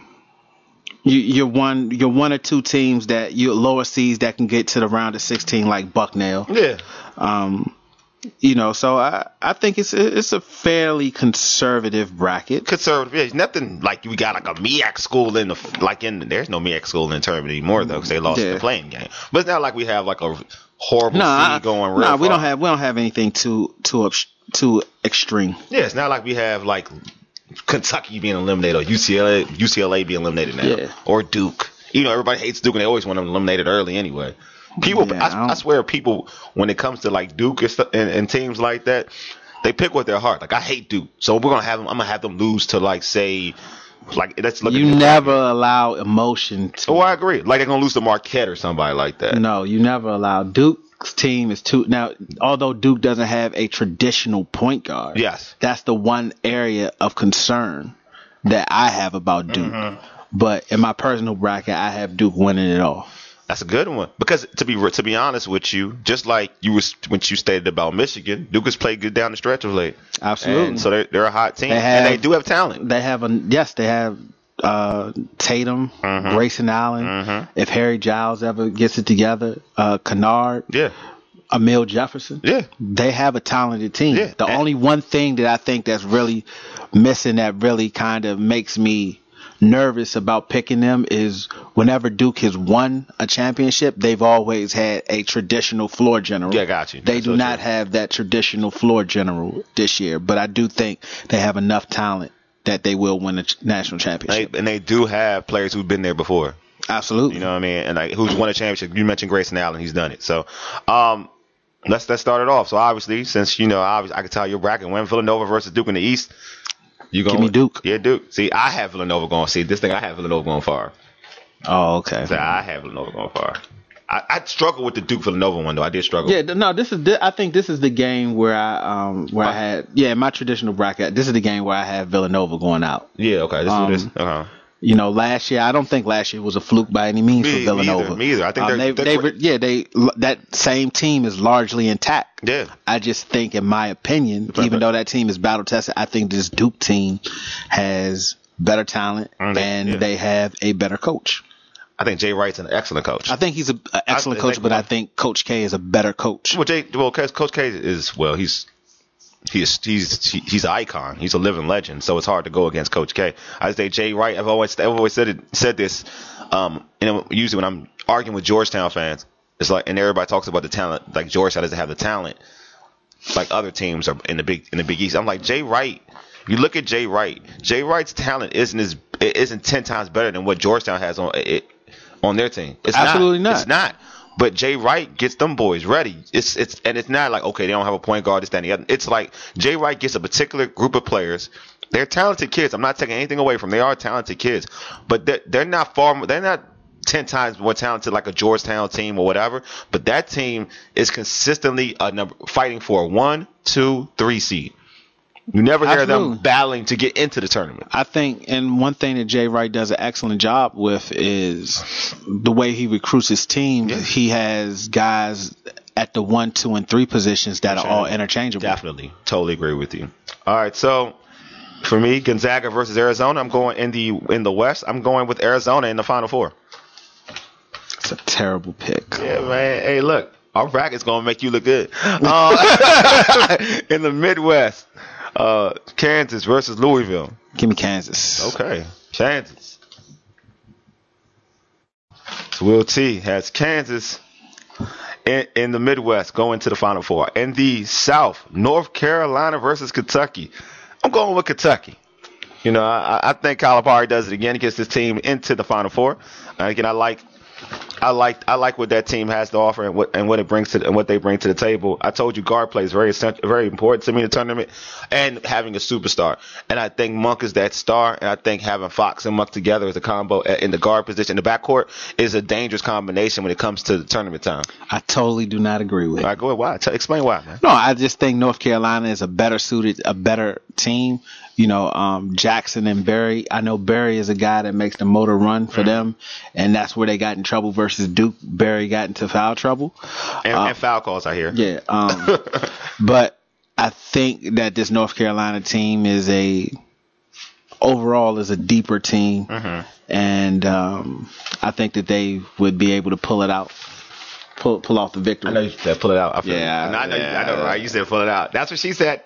you your one your one or two teams that you lower seeds that can get to the round of sixteen, like Bucknell. Yeah. Um, you know, so I I think it's it's a fairly conservative bracket. Conservative, yeah. It's nothing like we got like a M E A C school in the like in there's no M E A C school in the tournament anymore though because they lost Yeah. the playing game. But it's not like we have like a horrible No, seed I- going real no, we far. don't have we don't have anything too too ups- too extreme. Yeah, it's not like we have like Kentucky being eliminated or U C L A U C L A being eliminated now Yeah. or Duke. You know, everybody hates Duke and they always want them eliminated early anyway. People, Yeah, I I, don't- I swear, people when it comes to like Duke and, stuff, and, and teams like that, they pick with their heart. Like I hate Duke, so we're gonna have them. I'm gonna have them lose to like say, like let's look. You at never allow emotion to. Oh, I agree. Like they're gonna lose to Marquette or somebody like that. No, you never allow. Duke's team is too now. Although Duke doesn't have a traditional point guard, Yes. that's the one area of concern that I have about Duke. Mm-hmm. But in my personal bracket, I have Duke winning it all. That's a good one because to be to be honest with you, just like you was when you stated about Michigan, Duke has played good down the stretch of late. Absolutely. And so they're they're a hot team They have- and they do have talent. They have a yes. They have uh, Tatum, Mhm. Grayson Allen. Mhm. If Harry Giles ever gets it together, uh, Kennard, Yeah. Emil Jefferson. Yeah. They have a talented team. Yeah. The And- only one thing that I think that's really missing that really kind of makes me nervous about picking them is whenever Duke has won a championship, they've always had a traditional floor general. Yeah, got you. They That's do so not true. have that traditional floor general this year, but I do think they have enough talent that they will win a ch- national They, championship. and they do have players who've been there before. Absolutely. You know what I mean? And like who's won a championship? You mentioned Grayson Allen. He's done it. So, um, let's let's start it off. So obviously, since you know, obviously, I can tell your bracket when Villanova versus Duke in the East. You going Give me Duke. Yeah, Duke. See, I have Villanova going. See, this thing I have Villanova going far. Oh, okay. So I have Villanova going far. I, I struggle with the Duke Villanova one though. I did struggle. Yeah, th- no, this is. thi- I think this is the game where I um where I had yeah my traditional bracket. This is the game where I have Villanova going out. Yeah. Okay. This Um, is this. Uh-huh. You know, last year I don't think last year was a fluke by any means Me- for me Villanova. either, me either. I think Um, they're- they, they're they, great. yeah, they that same team is largely intact. Yeah. I just think, in my opinion, even though that team is battle tested, I think this Duke team has better talent Mm, they- and yeah. they have a better coach. I think Jay Wright's an excellent coach. I think he's an excellent I coach, think- but I think Coach K is a better coach. Well, Jay, well, Coach Coach K is well, he's he's he's he's an icon. He's a living legend. So it's hard to go against Coach K. I say Jay Wright. I've always I've always said it said this. Um, and usually when I'm arguing with Georgetown fans, It's like, and everybody talks about the talent. Like Georgetown doesn't have the talent like other teams are in the big in the Big East. I'm like Jay Wright. You look at Jay Wright. Jay Wright's talent isn't as it isn't ten times better than what Georgetown has on it on their team. It's Absolutely not. not. It's not. But Jay Wright gets them boys ready. It's it's and it's not like, okay, they don't have a point guard, this, that, and the other. It's like Jay Wright gets a particular group of players. They're talented kids. I'm not taking anything away from them. They are talented kids, but they're, they're not far. They're not ten times more talented like a Georgetown team or whatever. But that team is consistently a number, fighting for a one, two, three seed. You never hear Absolutely. them battling to get into the tournament. I think, and one thing that Jay Wright does an excellent job with is the way he recruits his team. Yeah. He has guys at the one, two, and three positions that are all interchangeable. Definitely. Totally agree with you. All right, so for me, Gonzaga versus Arizona, I'm going in the in the West. I'm going with Arizona in the Final Four. It's a terrible pick. Yeah, man. Hey, look, our bracket's going to make you look good. Uh, in the Midwest, uh, Kansas versus Louisville. Give me Kansas. Okay, Kansas. So Will T has Kansas in, in the Midwest going to the Final Four. In the South, North Carolina versus Kentucky. I'm going with Kentucky. You know, I, I think Calipari does it again. He gets his team into the Final Four. And again, I like, I like, I like what that team has to offer and what and what it brings to and what they bring to the table. I told you, guard play is very very important to me in the tournament, and having a superstar. And I think Monk is that star. And I think having Fox and Monk together as a combo in the guard position, in the backcourt, is a dangerous combination when it comes to the tournament time. I totally do not agree with. All right, go ahead. Why? Tell, explain why, man. No, I just think North Carolina is a better suited, a better team. You know, um, Jackson and Barry. I know Barry is a guy that makes the motor run for mm-hmm. them, and that's where they got in trouble versus Duke. Barry got into foul trouble. And, um, and foul calls, I hear. Yeah. Um, but I think that this North Carolina team is a, overall is a deeper team, mm-hmm. and um, I think that they would be able to pull it out. Pull pull off the victory. I know you said pull it out. I feel yeah, I know, yeah. I know, right? You said pull it out. That's what she said.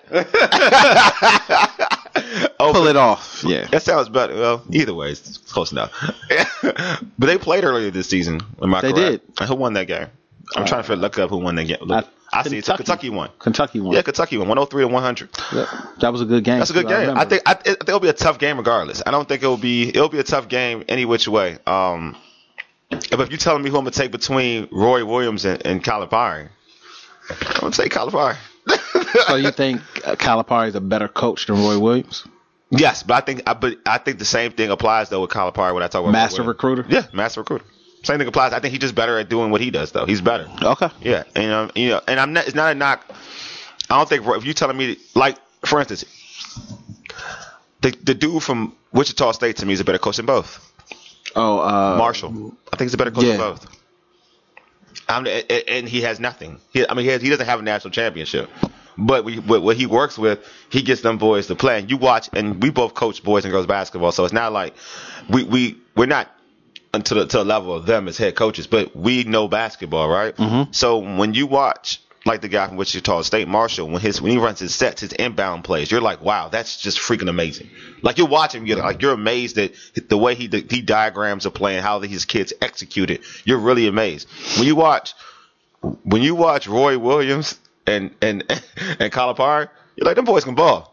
Oh, pull it off. Yeah, that sounds better. Well, either way, it's close enough. But they played earlier this season. Am I they correct? did. Who won that game? I'm uh, trying to look up who won that game. Look, I, I see it. Kentucky won. Kentucky won. Yeah, Kentucky won. one oh three to one hundred. Yeah, that was a good game. That's a good game. I, I think I, I think it'll be a tough game regardless. I don't think it'll be it'll be a tough game any which way. Um, but if you're telling me who I'm gonna take between Roy Williams and, and Calipari, I'm gonna take Calipari. So you think uh, Calipari is a better coach than Roy Williams? Yes, but I think I, but I think the same thing applies though with Calipari when I talk about master recruiter. Yeah, master recruiter. Same thing applies. I think he's just better at doing what he does though. He's better. Okay. Yeah, and um, you know, and I'm not. It's not a knock. I don't think if you're telling me like, for instance, the the dude from Wichita State to me is a better coach than both. Oh, uh, Marshall. I think he's a better coach yeah. than both. I'm, and he has nothing. He, I mean, he, has, he doesn't have a national championship. But we, what he works with, he gets them boys to play. And you watch, and we both coach boys and girls basketball, so it's not like we we we're not to the to the level of them as head coaches, but we know basketball, right? Mm-hmm. So when you watch like the guy from Wichita State, Marshall, when his when he runs his sets, his inbound plays, you're like, wow, that's just freaking amazing. Like you're watching, you're like you're amazed at the way he he diagrams a play and how his kids execute it. You're really amazed when you watch when you watch Roy Williams and and and Calipari. You're like, them boys can ball.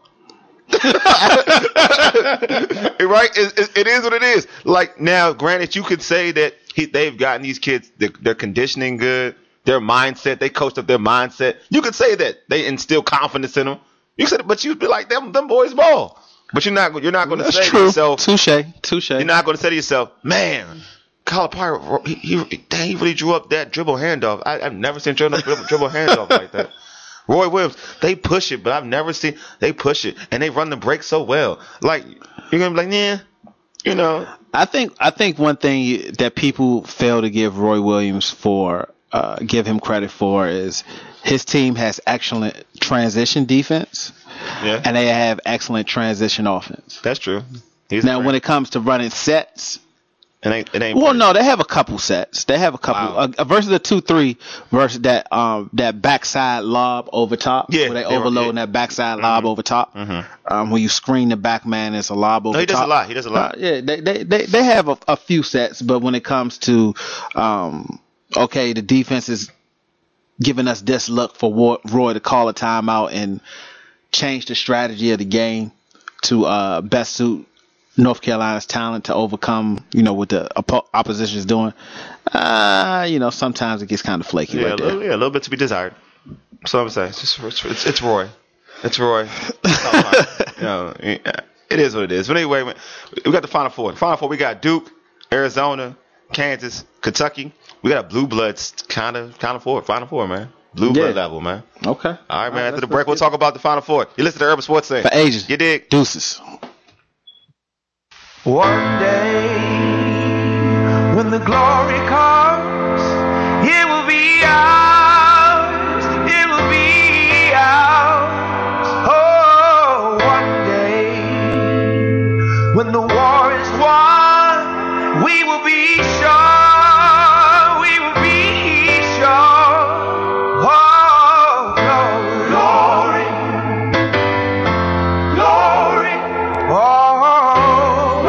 Right? It, it, it is what it is. Like now, granted, you could say that he, they've gotten these kids their, their conditioning good. Their mindset, they coached up their mindset. You could say that they instill confidence in them. You said, but you'd be like, them, them boys ball. But you're not, you're not going to say true. to yourself, touche, touche. You're not going to say to yourself, man, Calipari, he, he, dang, he really drew up that dribble handoff. I, I've never seen dribble, dribble handoff like that. Roy Williams, they push it, but I've never seen they push it and they run the break so well. Like you're gonna be like, yeah, you know. I think, I think one thing that people fail to give Roy Williams for. Uh, give him credit for is his team has excellent transition defense, yeah, and they have excellent transition offense. That's true. He's now, when it comes to running sets, it ain't. It ain't well, no, they have a couple sets. They have a couple. Wow. A, a versus the two three versus that um that backside lob over top. Yeah, where they, they overload yeah. that backside mm-hmm. lob over top. Mm-hmm. Um, when you screen the back man, it's a lob over no, he top. does a lot. He does a lot. Uh, yeah, they they they, they have a, a few sets, but when it comes to um. okay, the defense is giving us this look for Roy, Roy to call a timeout and change the strategy of the game to uh, best suit North Carolina's talent to overcome, you know, what the oppo- opposition is doing. Uh, you know, sometimes it gets kind of flaky. Yeah, right a little, there. yeah, a little bit to be desired. That's what I'm saying. It's, just, it's, it's, it's Roy. It's Roy. It's you know, it is what it is. But anyway, we got the Final Four. Final Four, we got Duke, Arizona, Kansas, Kentucky. We got a blue bloods kind of kind of four, Final Four, man. Blue Yeah. blood level, man. Okay. All right, man. All right, After the let's- break, we'll talk about the Final Four. You listen to Urban Sports Scene. For ages. You dig? Deuces. One day, when the glory comes, it will be ours. It will be ours. Oh, one day, when the war is won, we will be sure. We will be sure. Oh, glory, glory, glory. Oh,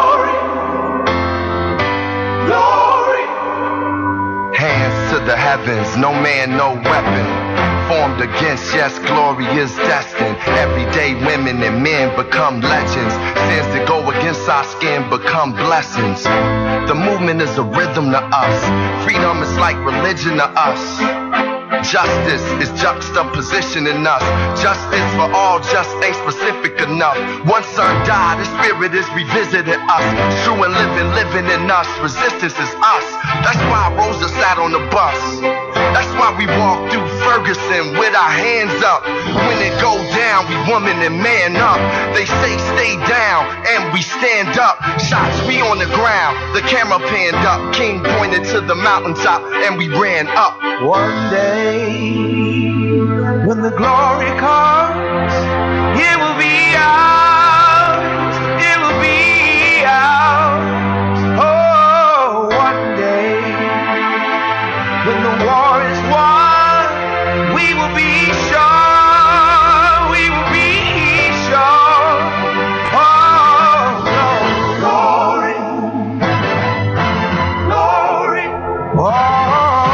glory, glory. Hands to the heavens, no man, no weapon formed against, yes, glory is destined. Everyday women and men become legends. Sins that go against our skin become blessings. The movement is a rhythm to us. Freedom is like religion to us. Justice is juxtapositioning us. Justice for all just ain't specific enough. One son died, his spirit is revisiting us. True and living, living in us. Resistance is us. That's why Rosa sat on the bus. That's why we walk through Ferguson with our hands up. When it go down, we woman and man up. They say stay down, and we stand up. Shots we on the ground, the camera panned up. King pointed to the mountaintop, and we ran up. One day, when the glory comes, it will be ours. It will be ours. Oh, one day, when the war is won, we will be sure. We will be sure. Oh, glory, glory, oh.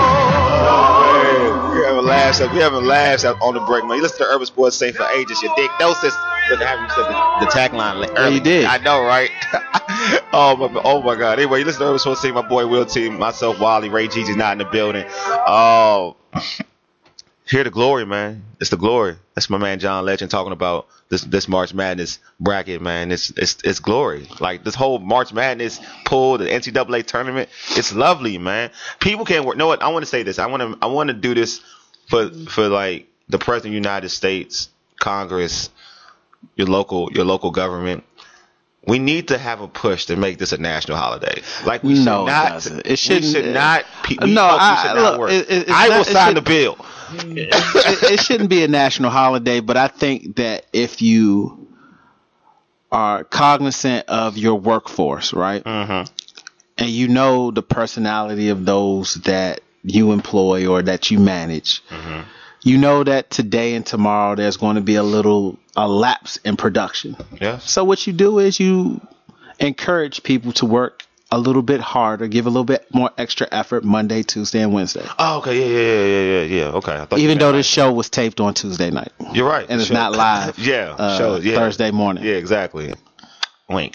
We haven't laughed. We haven't laughed on the break, man. You listen to Urban Sports Scene for ages. You dig? Gnosis. Good to have you said the, the tagline early. Yeah, you did. I know, right? oh my, oh my God. Anyway, you listen to Urban Sports Scene. My boy Will T, myself, Wally, Ray Gigi's not in the building. Oh, hear the glory, man. It's the glory. That's my man John Legend talking about this this March Madness bracket, man. It's it's it's glory. Like this whole March Madness pool, the N C double A tournament. It's lovely, man. People can't work. You know what? I want to say this. I want to I want to do this for for like the President of the United States, Congress, your local your local government. We need to have a push to make this a national holiday. Like we should No, it not. doesn't. It shouldn't- we should not. pe- We, No, folks, we I- should not look, work. it- it's I not- will it sign should- the bill. it, it shouldn't be a national holiday, but I think that if you are cognizant of your workforce, right, Mm-hmm. and you know the personality of those that you employ or that you manage, Mm-hmm. you know that today and tomorrow there's going to be a little a lapse in production. Yes. So what you do is you encourage people to work a little bit harder, give a little bit more extra effort Monday, Tuesday, and Wednesday. Oh, okay. Yeah, yeah, yeah, yeah, yeah, yeah. Okay. I thought you Even meant though like- this show was taped on Tuesday night. You're right. And it's Show- not live. yeah. uh, show, yeah. Thursday morning. Yeah, exactly. Wink.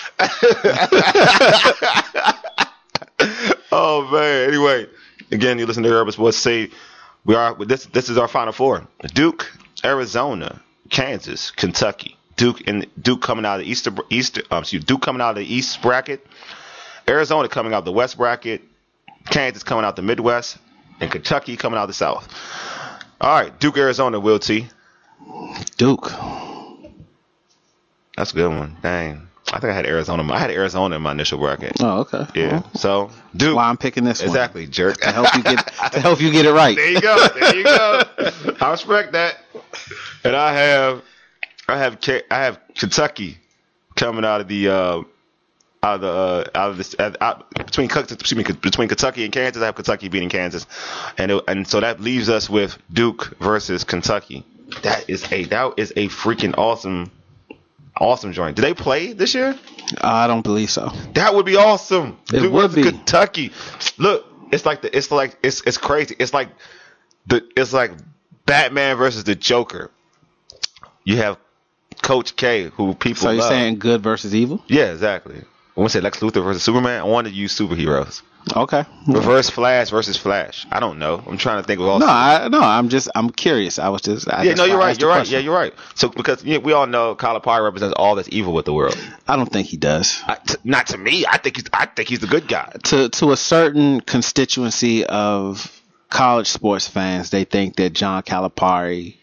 oh man. Anyway, again, you listen to Urban Sports. Say we are. This this is our Final Four: Duke, Arizona, Kansas, Kentucky. Duke and Duke coming out of the Easter Easter. Um, excuse Duke coming out of the East bracket. Arizona coming out the West bracket. Kansas coming out the Midwest, and Kentucky coming out the South. All right, Duke, Arizona. Will T. Duke. That's a good one. Dang. I think I had Arizona. I had Arizona in my initial bracket. Oh, okay. Yeah. Well, So Duke. why I'm picking this one. Exactly, jerk. To help you get to help you get it right. There you go. There you go. I respect that. And I have, I have, K- I have Kentucky coming out of the, uh, out of the, uh, out of this, out, out, between excuse me, between Kentucky and Kansas. I have Kentucky beating Kansas, and it, and so that leaves us with Duke versus Kentucky. That is a that is a freaking awesome. Awesome joint. Did they play this year? I don't believe so. That would be awesome. It Duke would versus be. Kentucky. Look, it's like the it's like it's it's crazy. It's like the it's like Batman versus the Joker. You have Coach K, who people So you're love. saying good versus evil? Yeah, exactly. I want to say Lex Luthor versus Superman. I want to use superheroes. Okay. Reverse Flash versus Flash. I don't know. I'm trying to think of all. No, I no, I'm just I'm curious. I was just I yeah, just no, you're I right. asked You're the right. question. Yeah, you're right. So because you know, we all know Calipari represents all that's evil with the world. I don't think he does. I, t- not to me. I think he's. I think he's the good guy. To to a certain constituency of college sports fans, they think that John Calipari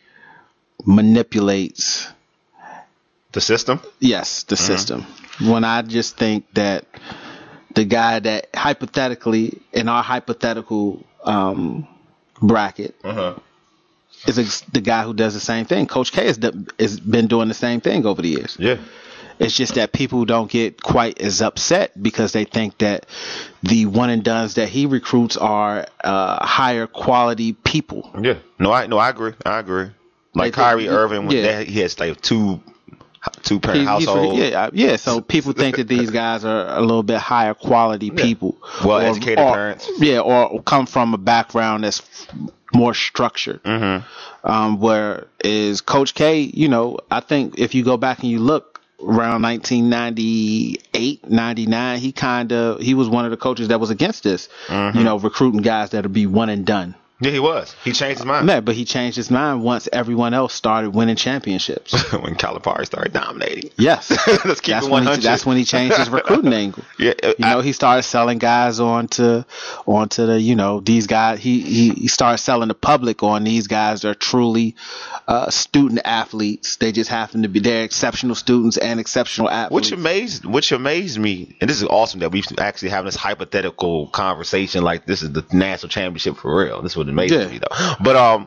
manipulates the system. Yes, the Mm-hmm. system. When I just think that the guy that hypothetically in our hypothetical um, bracket Uh-huh. is a, the guy who does the same thing. Coach K has, d- has been doing the same thing over the years. Yeah. It's just that people don't get quite as upset because they think that the one and dones that he recruits are uh, higher quality people. Yeah. No, I no, I agree. I agree. Like They Kyrie think- Irving, yeah. they, he has like two two parent He- he's- household. yeah, yeah. So people think that these guys are a little bit higher quality people, Well Or- educated or- parents. Yeah, or come from a background that's more structured. Mm-hmm. Um, where is Coach K? You know, I think if you go back and you look around nineteen ninety-eight, ninety-nine, he kind of he was one of the coaches that was against this. Mhm. You know, recruiting guys that'll be one and done. Yeah, he was. He changed his mind. Yeah, but he changed his mind once everyone else started winning championships. when Calipari started dominating. Yes. Let's keep that's it when one he, hundred. that's when he changed his recruiting angle. Yeah, uh, You know, he started selling guys onto onto the, you know, these guys. He he, he started selling the public on these guys that are truly uh, student athletes. They just happen to be they're exceptional students and exceptional athletes. Which amazed, which amazed me, and this is awesome that we actually having this hypothetical conversation like this is the national championship for real. This is what amazes Yeah. me though. But um,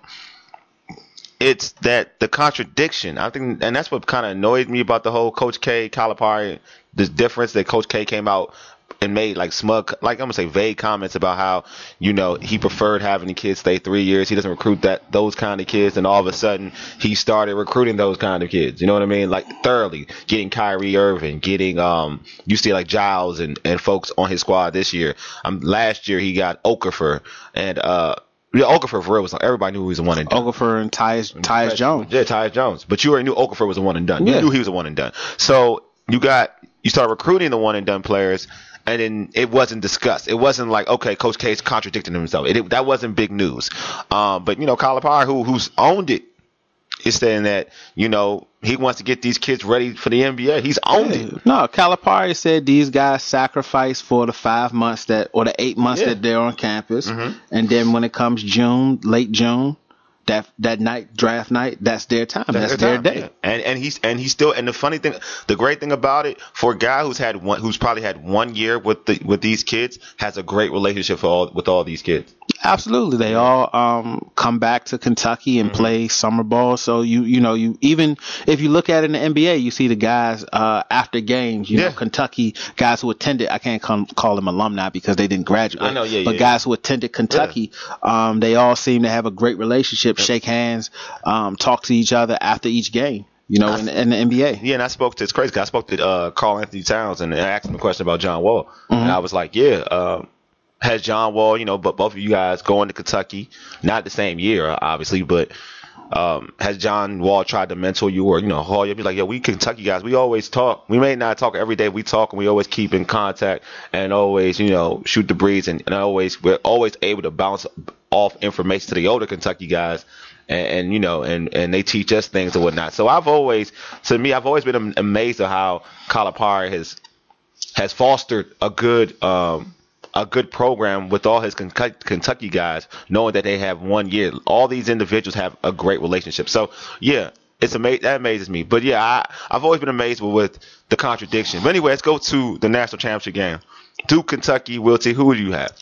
it's that the contradiction. I think, and that's what kind of annoyed me about the whole Coach K Calipari. The difference that Coach K came out and made like smug, like I'm gonna say vague comments about how, you know, he preferred having the kids stay three years. He doesn't recruit that those kind of kids, and all of a sudden he started recruiting those kind of kids. You know what I mean? Like thoroughly getting Kyrie Irving, getting um, you see like Giles and, and folks on his squad this year. Um, last year he got Okafor and uh. Yeah, Okafor for real was like everybody knew he was a one and done. Okafor and Tyus Tyus Jones. Yeah, Tyus Jones. But you already knew Okafor was a one and done. Yeah. You knew he was a one and done. So you got you start recruiting the one and done players, and then it wasn't discussed. It wasn't like, okay, Coach K's contradicting himself. It, it, that wasn't big news. Um, but you know, Calipari, who who's owned it, is saying that, you know, he wants to get these kids ready for the N B A. He's owned Yeah. it. No, Calipari said these guys sacrifice for the five months that, or the eight months Yeah. that they're on campus, Mhm. and then when it comes June, late June, that that night, draft night, that's their time. That's, their time, day. yeah. And and he's and he's still and the funny thing, the great thing about it, for a guy who's had one, who's probably had one year with the with these kids, has a great relationship for all with all these kids. Absolutely, they all um, come back to Kentucky and Mm-hmm. play summer ball. So you you know you even if you look at it in the N B A, you see the guys uh, after games. You Yeah. know, Kentucky guys who attended. I can't come, call them alumni because they didn't graduate. I know, yeah, but yeah, guys who attended Kentucky, um, they all seem to have a great relationship. Shake hands, um, talk to each other after each game. You know, in, in the N B A. Yeah, and I spoke to it's crazy. 'Cause I spoke to uh, Carl Anthony Towns and I asked him a question about John Wall, and Mhm. I was like, yeah. Um, has John Wall, you know, but both of you guys going to Kentucky, not the same year, obviously, but um, has John Wall tried to mentor you or, you know, haul you up? Be like, yeah, we Kentucky guys, we always talk. We may not talk every day, we talk and we always keep in contact and always, you know, shoot the breeze and, and always, we're always able to bounce off information to the older Kentucky guys. And, and you know, and, and they teach us things and whatnot. So I've always, to me, I've always been am- amazed at how Calipari has has fostered a good um, a good program with all his Kentucky, Kentucky guys, knowing that they have one year. All these individuals have a great relationship. So yeah, it's ama- that amazes me. But yeah, I, I've always been amazed with, with the contradiction. But anyway, let's go to the national championship game. Duke, Kentucky, Will T. Who would you have?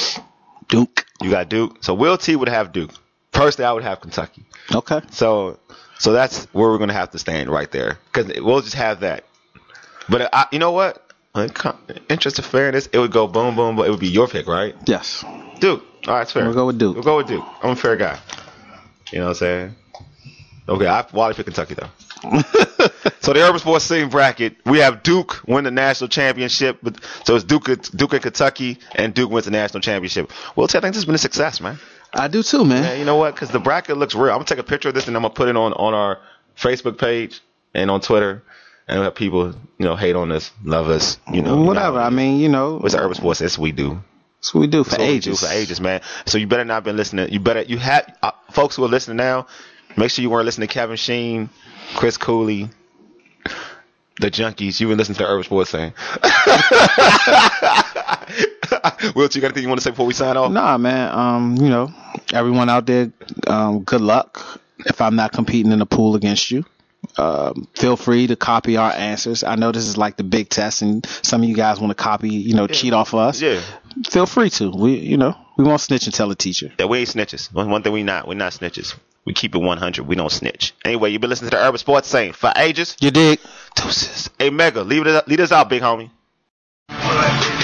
Duke. You got Duke. So Will T. would have Duke. Personally, I would have Kentucky. Okay. So, so that's where we're gonna have to stand right there, because we'll just have that. But I, you know what? In con- interest of fairness, it would go boom, boom, but it would be your pick, right? Yes. Duke. All right, it's fair. We'll go with Duke. We'll go with Duke. I'm a fair guy. You know what I'm saying? Okay, I Wally picked Kentucky though. So the Urban Sports Scene bracket, we have Duke win the national championship. But so it's Duke, Duke in Kentucky, and Duke wins the national championship. Well, I think this has been a success, man. I do too, man. Yeah, you know what? Because the bracket looks real. I'm gonna take a picture of this and I'm gonna put it on, on our Facebook page and on Twitter, and have people, you know, hate on us, love us, you know, whatever. You know, I mean, you know, what's Urban Sports? That's what we do. That's what we do for That's what ages. we do for ages, man. So you better not been listening. You better you have uh, folks who are listening now. Make sure you weren't listening to Kevin Sheen, Chris Cooley, the Junkies. You been listening to the Urban Sports Scene. Wilt, you got anything you want to say before we sign off? Nah, man. Um, you know, everyone out there, um, good luck. If I'm not competing in a pool against you, um, feel free to copy our answers. I know this is like the big test, and some of you guys want to copy, you know, yeah. cheat off of us. Yeah. Feel free to. We, you know, we won't snitch and tell a teacher. Yeah, we ain't snitches. One, one thing we not, we're not snitches. We keep it one hundred. We don't snitch. Anyway, you've been listening to the Urban Sports Scene for ages. You dig? Deuces. Hey, Mega, leave it, lead us out, big homie.